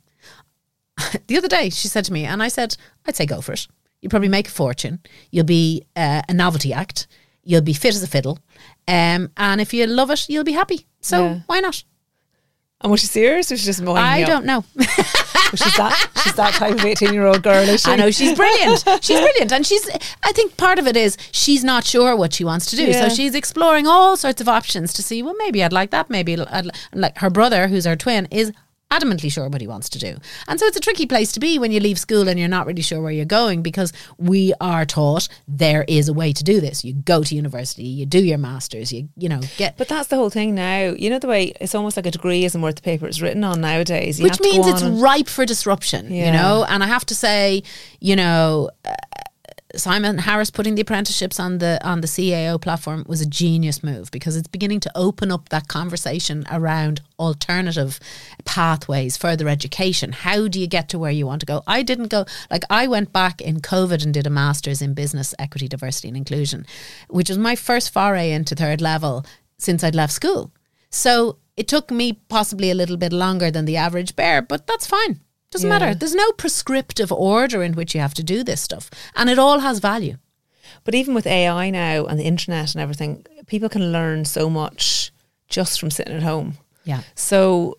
The other day she said to me, and I said, I'd say go for it. You'll probably make a fortune. You'll be uh, a novelty act. You'll be fit as a fiddle. Um, and if you love it, you'll be happy. So Yeah. why not? And was she serious or was she just mowing I you up? don't know. she's that she's that type of eighteen year old girl, is she? I know, she's brilliant. She's brilliant. And she's, I think part of it is she's not sure what she wants to do. Yeah. So she's exploring all sorts of options to see, well, maybe I'd like that. Maybe I'd like, her brother, who's her twin, is adamantly sure what he wants to do. And so it's a tricky place to be when you leave school and you're not really sure where you're going, because we are taught there is a way to do this. You go to university, you do your masters, you you know, get... But that's the whole thing now. You know the way it's almost like a degree isn't worth the paper it's written on nowadays. You Which have to means go it's on and- ripe for disruption, Yeah. you know? And I have to say, you know... Uh, Simon Harris putting the apprenticeships on the on the C A O platform was a genius move, because it's beginning to open up that conversation around alternative pathways, further education. How do you get to where you want to go? I didn't go, like I went back in COVID and did a master's in business, equity, diversity and inclusion, which was my first foray into third level since I'd left school. So it took me possibly a little bit longer than the average bear, but that's fine. Doesn't Yeah. matter. There's no prescriptive order in which you have to do this stuff. And it all has value. But even with A I now and the internet and everything, people can learn so much just from sitting at home. Yeah. So,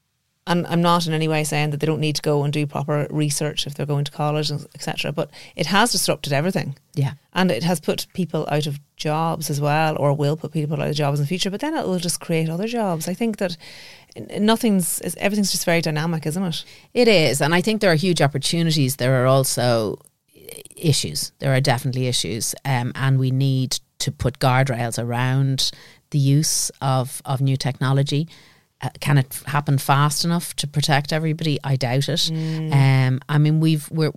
and I'm not in any way saying that they don't need to go and do proper research if they're going to college, et cetera. But it has disrupted everything. Yeah. And it has put people out of jobs as well, or will put people out of jobs in the future. But then it will just create other jobs. I think that nothing's, everything's just very dynamic, isn't it? It is. And I think there are huge opportunities. There are also issues. There are definitely issues. Um, and we need to put guardrails around the use of, of new technology. Uh, can it happen fast enough to protect everybody? I doubt it. Mm. Um, I mean, we've we're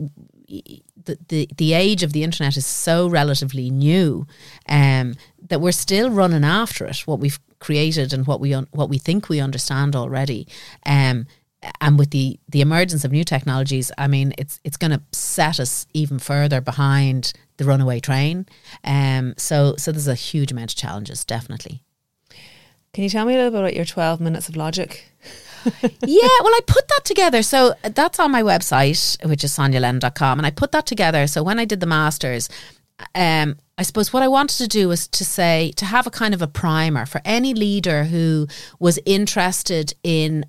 the, the the age of the internet is so relatively new, um, that we're still running after it. What we've created and what we un- what we think we understand already, um, and with the the emergence of new technologies, I mean, it's it's going to set us even further behind the runaway train. Um, so so there's a huge amount of challenges, definitely. Can you tell me a little bit about your twelve minutes of logic? Yeah, well, I put that together. So that's on my website, which is sonia lennon dot com. And I put that together. So when I did the Masters, um, I suppose what I wanted to do was to say, to have a kind of a primer for any leader who was interested in,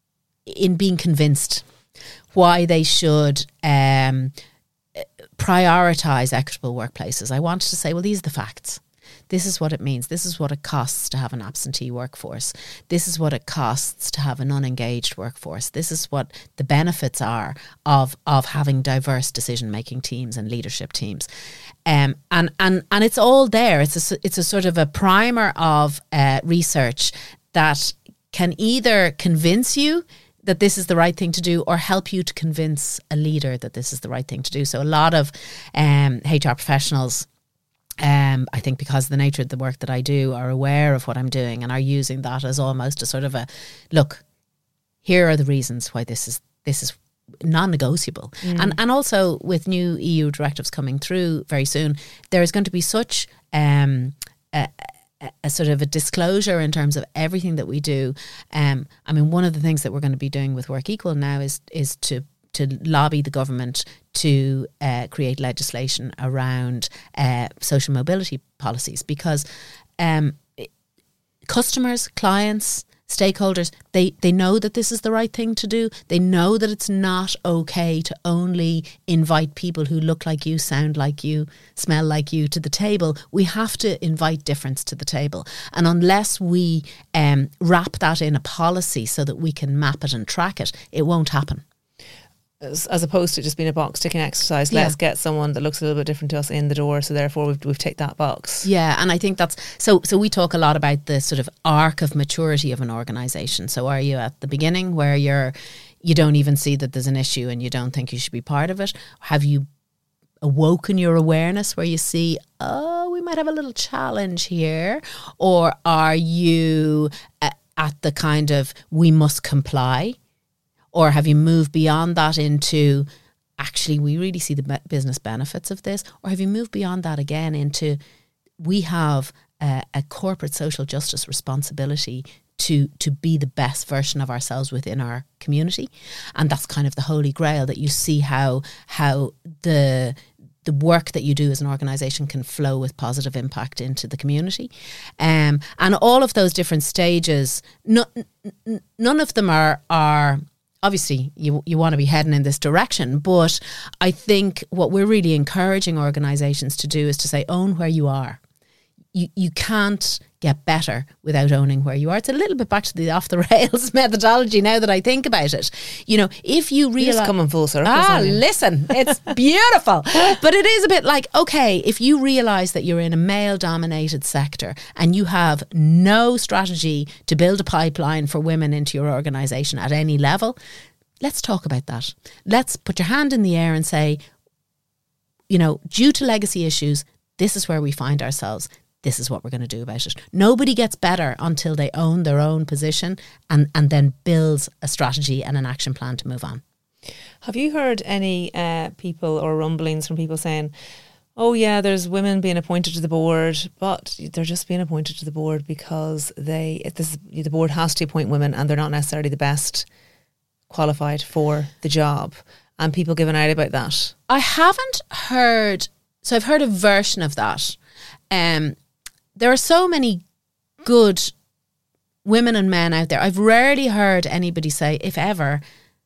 in being convinced why they should um, prioritise equitable workplaces. I wanted to say, well, these are the facts. This is what it means. This is what it costs to have an absentee workforce. This is what it costs to have an unengaged workforce. This is what the benefits are of of having diverse decision-making teams and leadership teams. Um, and, and, and it's all there. It's a, it's a sort of a primer of uh, research that can either convince you that this is the right thing to do, or help you to convince a leader that this is the right thing to do. So a lot of um, H R professionals, Um, I think because of the nature of the work that I do, are aware of what I'm doing and are using that as almost a sort of a, look, here are the reasons why this is this is non-negotiable. Mm. And and also with new E U directives coming through very soon, there is going to be such um, a, a, a sort of a disclosure in terms of everything that we do. Um, I mean, one of the things that we're going to be doing with Work Equal now is is to to lobby the government to uh, create legislation around uh, social mobility policies, because um, customers, clients, stakeholders, they, they know that this is the right thing to do. They know that it's not okay to only invite people who look like you, sound like you, smell like you to the table. We have to invite difference to the table. And unless we um, wrap that in a policy so that we can map it and track it, it won't happen. As, as opposed to just being a box ticking exercise, let's yeah. get someone that looks a little bit different to us in the door, so therefore we've, we've ticked that box. Yeah, and I think that's so so we talk a lot about the sort of arc of maturity of an organisation. So are you at the beginning where you're you don't even see that there's an issue and you don't think you should be part of it? Have you awoken your awareness where you see, oh, we might have a little challenge here? Or are you uh, at the kind of, we must comply? Or have you moved beyond that into, actually, we really see the business benefits of this? Or have you moved beyond that again into, we have a, a corporate social justice responsibility to to be the best version of ourselves within our community? And that's kind of the holy grail, that you see how how the the work that you do as an organisation can flow with positive impact into the community. Um, and all of those different stages, no, n- none of them are are obviously you you want to be heading in this direction, but I think what we're really encouraging organisations to do is to say, own where you are. You you can't get better without owning where you are. It's a little bit back to the off the rails methodology now that I think about it. You know, if you realise, it's coming full circle. Ah, listen, it's beautiful. But it is a bit like, okay, if you realise that you're in a male-dominated sector and you have no strategy to build a pipeline for women into your organisation at any level, let's talk about that. Let's put your hand in the air and say, you know, due to legacy issues, this is where we find ourselves. This is what we're going to do about it. Nobody gets better until they own their own position and, and then builds a strategy and an action plan to move on. Have you heard any uh, people or rumblings from people saying, oh yeah, there's women being appointed to the board, but they're just being appointed to the board because they this, the board has to appoint women and they're not necessarily the best qualified for the job, and people giving out about that? I haven't heard, so I've heard a version of that. Um, there are so many good women and men out there. I've rarely heard anybody say, if ever,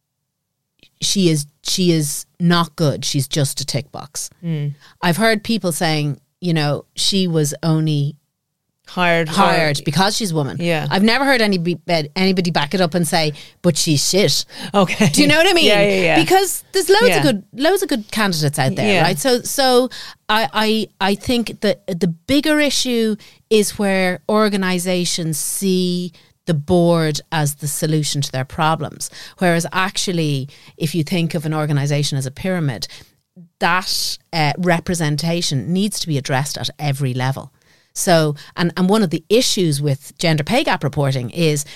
she is she is not good, she's just a tick box. Mm. I've heard people saying, you know, she was only hired hired or, because she's a woman. Yeah. I've never heard anybody anybody back it up and say, but she's shit. Okay. Do you know what I mean? Yeah, yeah, yeah. Because there's loads yeah. of good loads of good candidates out there, yeah. right? So so I, I I think that the bigger issue is where organisations see the board as the solution to their problems. Whereas actually, if you think of an organisation as a pyramid, that uh, representation needs to be addressed at every level. So, and, and one of the issues with gender pay gap reporting is,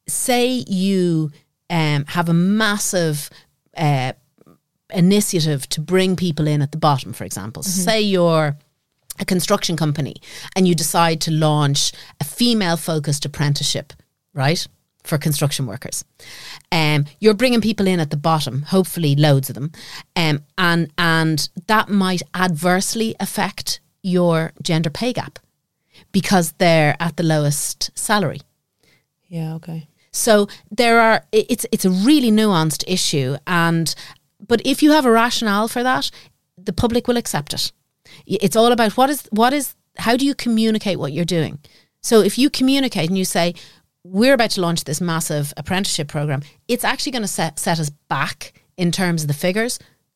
say you um, have a massive uh, initiative to bring people in at the bottom, for example. Mm-hmm. Say you're a construction company and you decide to launch a female-focused apprenticeship, right, for construction workers. Um, you're bringing people in at the bottom, hopefully loads of them, um, and and that might adversely affect your gender pay gap, because they're at the lowest salary. Yeah, okay. So there are, it's it's a really nuanced issue, and but if you have a rationale for that, the public will accept it. It's all about what is what is how do you communicate what you're doing. So if you communicate and you say, we're about to launch this massive apprenticeship program, it's actually going to set, set us back in terms of the figures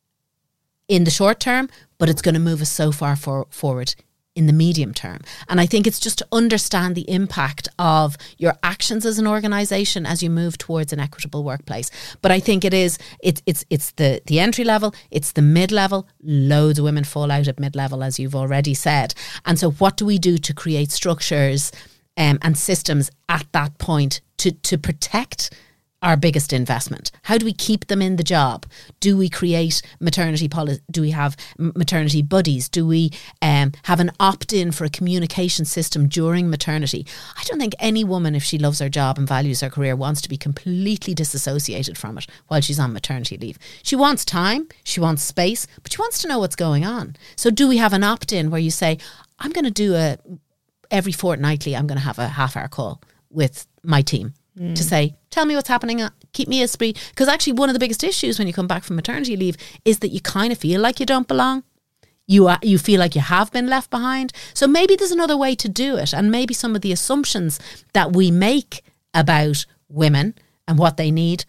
in the short term, but it's going to move us so far for, forward in the medium term. And I think it's just to understand the impact of your actions as an organisation as you move towards an equitable workplace. But I think it is, it's it's it's the, the entry level, it's the mid-level. Loads of women fall out at mid-level, as you've already said. And so what do we do to create structures um, and systems at that point to, to protect our biggest investment? How do we keep them in the job? Do we create maternity policy? Do we have maternity buddies? Do we um, have an opt-in for a communication system during maternity? I don't think any woman, if she loves her job and values her career, wants to be completely disassociated from it while she's on maternity leave. She wants time, she wants space, but she wants to know what's going on. So do we have an opt-in where you say, I'm going to do a, every fortnightly, I'm going to have a half hour call with my team. Mm. To say, tell me what's happening, keep me esprit. Because actually one of the biggest issues when you come back from maternity leave is that you kind of feel like you don't belong. You are, you feel like you have been left behind. So maybe there's another way to do it. And maybe some of the assumptions that we make about women and what they need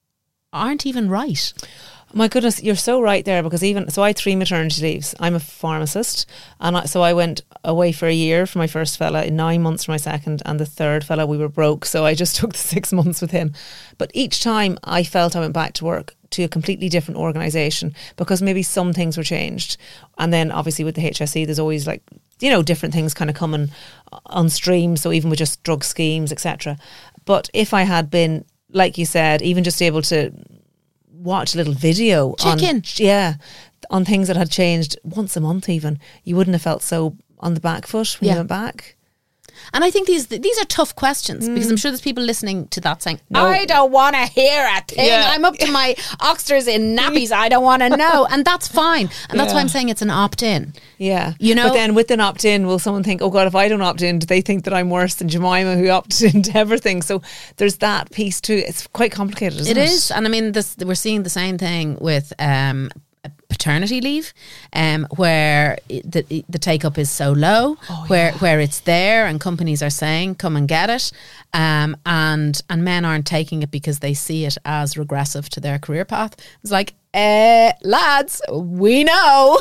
aren't even right. My goodness, you're so right there, because even so I had three maternity leaves. I'm a pharmacist, and I, so I went away for a year for my first fella, nine months for my second, and the third fella we were broke, so I just took the six months with him. But each time I felt I went back to work to a completely different organisation, because maybe some things were changed. And then obviously with the H S E there's always, like, you know, different things kind of coming on stream, so even with just drug schemes, et cetera. But if I had been, like you said, even just able to watch a little video Check on, in. yeah, on things that had changed once a month even, you wouldn't have felt so on the back foot when Yeah. you went back. And I think these these are tough questions mm. because I'm sure there's people listening to that saying, no. I don't want to hear a thing. Yeah. I'm up to my oxters in nappies. I don't want to know. And that's fine. And that's yeah. why I'm saying it's an opt-in. Yeah. You know? But then with an opt-in, will someone think, oh God, if I don't opt in, do they think that I'm worse than Jemima who opted into everything? So there's that piece too. It's quite complicated, isn't it? It is. And I mean, this, we're seeing the same thing with um, paternity leave, um, where the the take up is so low, oh, where yeah. where it's there, and companies are saying, "Come and get it," um, and and men aren't taking it because they see it as regressive to their career path. It's like, uh, lads, we know,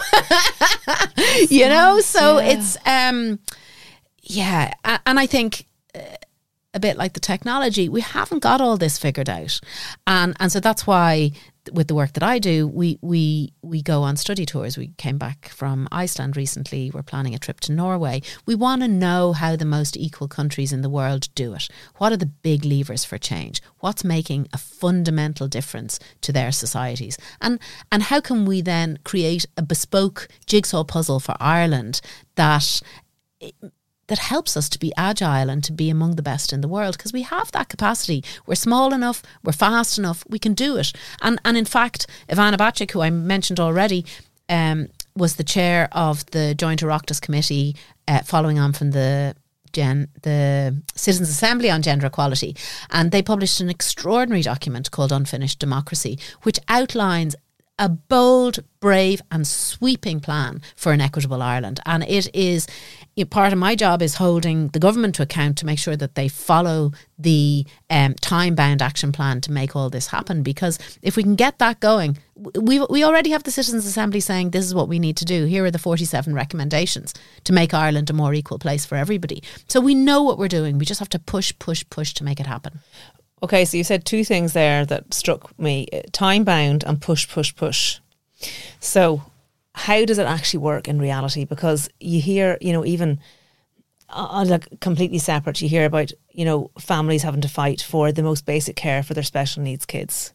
you know. So yeah. it's um, yeah, and I think. Uh, a bit like the technology, we haven't got all this figured out, and and so that's why with the work that I do, we we we go on study tours. We came back from Iceland recently. We're planning a trip to Norway. We want to know how the most equal countries in the world do it. What are the big levers for change? What's making a fundamental difference to their societies? And and how can we then create a bespoke jigsaw puzzle for Ireland that that helps us to be agile and to be among the best in the world, because we have that capacity. We're small enough, we're fast enough, we can do it. And and in fact, Ivana Bacik, who I mentioned already, um, was the chair of the Joint Oireachtas Committee, uh, following on from the Gen, the Citizens' Assembly on Gender Equality. And they published an extraordinary document called Unfinished Democracy, which outlines a bold, brave and sweeping plan for an equitable Ireland. And it is, you know, part of my job is holding the government to account to make sure that they follow the um, time-bound action plan to make all this happen. Because if we can get that going, we we already have the Citizens' Assembly saying this is what we need to do. Here are the forty-seven recommendations to make Ireland a more equal place for everybody. So we know what we're doing. We just have to push, push, push to make it happen. Okay, so you said two things there that struck me. Time bound and push, push, push. So how does it actually work in reality? Because you hear, you know, even on like completely separate, you hear about, you know, families having to fight for the most basic care for their special needs kids.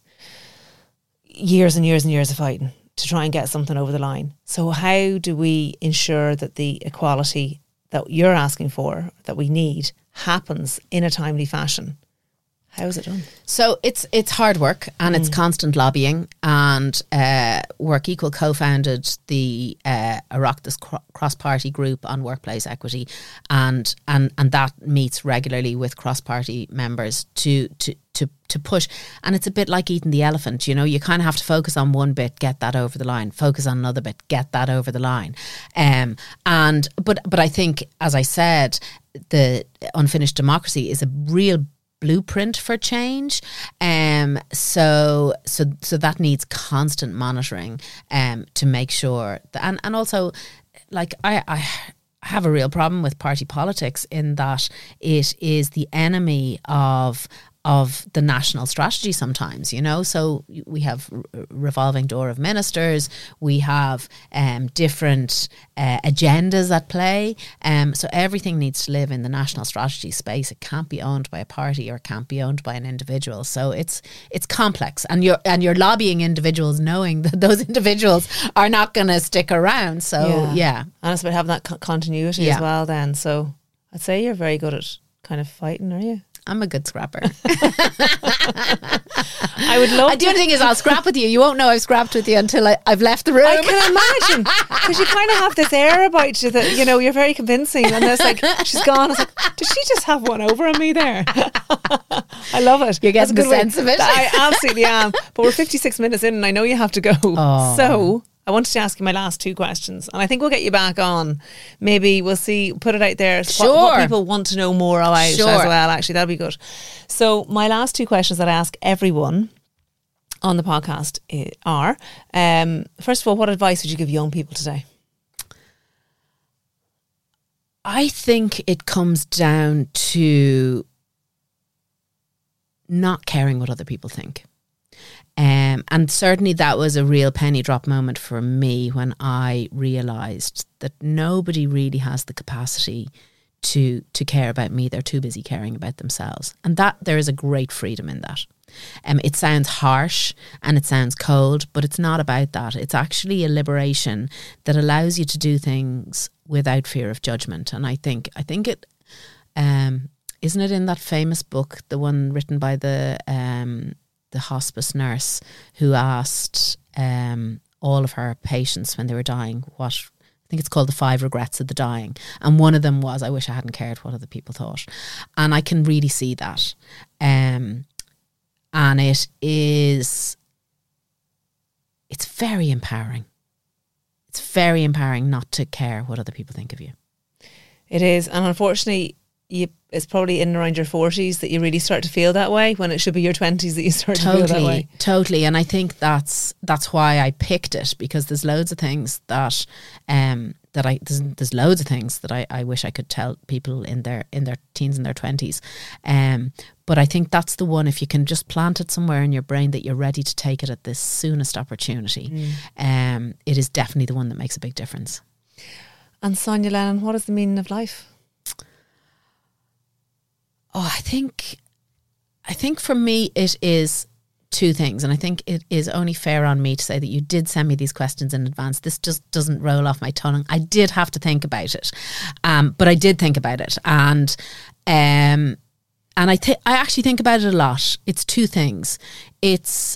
Years and years and years of fighting to try and get something over the line. So how do we ensure that the equality that you're asking for, that we need, happens in a timely fashion? How is it done? So it's it's hard work and mm. it's constant lobbying, and uh, Work Equal co-founded the uh, Oireachtas cross-party group on workplace equity, and and and that meets regularly with cross-party members to to to to push. And it's a bit like eating the elephant, you know, you kind of have to focus on one bit, get that over the line, focus on another bit, get that over the line. Um, and but but I think, as I said, the Unfinished Democracy is a real blueprint for change, um so so so that needs constant monitoring um to make sure that, and and also like I I have a real problem with party politics in that it is the enemy of of the national strategy sometimes, you know. So we have r- revolving door of ministers, we have um, different uh, agendas at play, um, so everything needs to live in the national strategy space. It can't be owned by a party or it can't be owned by an individual. So it's it's complex, and you're and you're lobbying individuals knowing that those individuals are not going to stick around. So yeah, yeah. And it's about having that co- continuity yeah. as well then. So I'd say you're very good at kind of fighting, are you? I'm a good scrapper. I would love. The only thing is, I'll scrap with you. You won't know I've scrapped with you until I, I've left the room. I can imagine, because you kind of have this air about you that, you know, you're very convincing. And there's like, she's gone. I was like, did she just have one over on me there? I love it. You're getting the sense way. of it. I absolutely am. But we're fifty-six minutes in, and I know you have to go. Oh. So I wanted to ask you my last two questions, and I think we'll get you back on. Maybe we'll see, put it out there. Sure. What, what people want to know more about sure. as well. Actually, that'll be good. So my last two questions that I ask everyone on the podcast are, um, first of all, what advice would you give young people today? I think it comes down to not caring what other people think. Um, and certainly that was a real penny drop moment for me when I realised that nobody really has the capacity to to care about me. They're too busy caring about themselves. And that there is a great freedom in that. Um, it sounds harsh and it sounds cold, but it's not about that. It's actually a liberation that allows you to do things without fear of judgment. And I think I think it Um, isn't it in that famous book, the one written by the um, the hospice nurse who asked um, all of her patients when they were dying what, I think it's called The Five Regrets of the Dying, and one of them was, I wish I hadn't cared what other people thought. And I can really see that. Um, and it is, it's very empowering. It's very empowering not to care what other people think of you. It is. And unfortunately, you, it's probably in and around your forties that you really start to feel that way, when it should be your twenties that you start totally, to feel that way. Totally. And I think that's that's why I picked it, because there's loads of things that um that I there's, there's loads of things that I, I wish I could tell people in their in their teens and their twenties. Um but I think that's the one, if you can just plant it somewhere in your brain that you're ready to take it at the soonest opportunity. Mm. Um it is definitely the one that makes a big difference. And Sonia Lennon, what is the meaning of life? Oh, I think, I think for me it is two things, and I think it is only fair on me to say that you did send me these questions in advance. This just doesn't roll off my tongue. I did have to think about it, um, but I did think about it, and um, and I th- I actually think about it a lot. It's two things. It's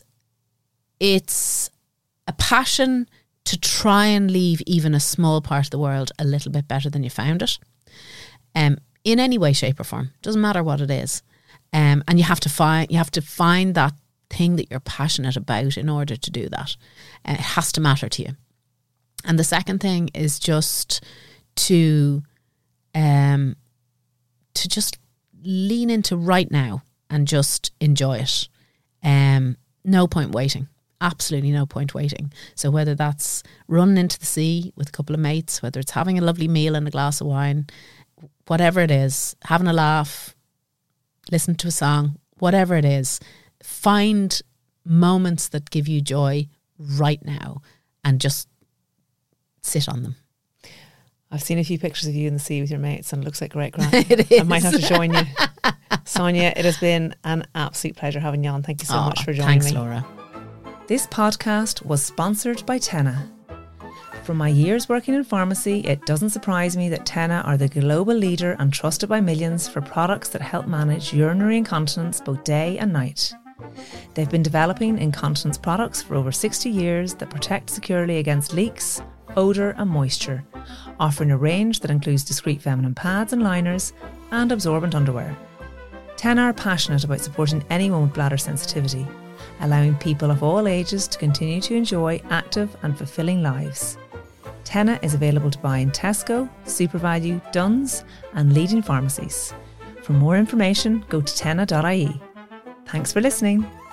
it's a passion to try and leave even a small part of the world a little bit better than you found it. Um. In any way, shape or form. Doesn't matter what it is. Um, and you have to find you have to find that thing that you're passionate about in order to do that. Uh, it has to matter to you. And the second thing is just to um, to just lean into right now and just enjoy it. Um, no point waiting. Absolutely no point waiting. So whether that's running into the sea with a couple of mates, whether it's having a lovely meal and a glass of wine, whatever it is, having a laugh, listen to a song, whatever it is, find moments that give you joy right now and just sit on them. I've seen a few pictures of you in the sea with your mates and it looks like great crack. It is. I might have to join you. Sonia, it has been an absolute pleasure having you on. Thank you so oh, much for joining thanks, me. Thanks, Laura. This podcast was sponsored by Tena. From my years working in pharmacy, it doesn't surprise me that Tena are the global leader and trusted by millions for products that help manage urinary incontinence both day and night. They've been developing incontinence products for over sixty years that protect securely against leaks, odour and moisture, offering a range that includes discreet feminine pads and liners and absorbent underwear. Tena are passionate about supporting anyone with bladder sensitivity, allowing people of all ages to continue to enjoy active and fulfilling lives. Tena is available to buy in Tesco, SuperValu, Dunnes and leading pharmacies. For more information, go to tena dot I E. Thanks for listening.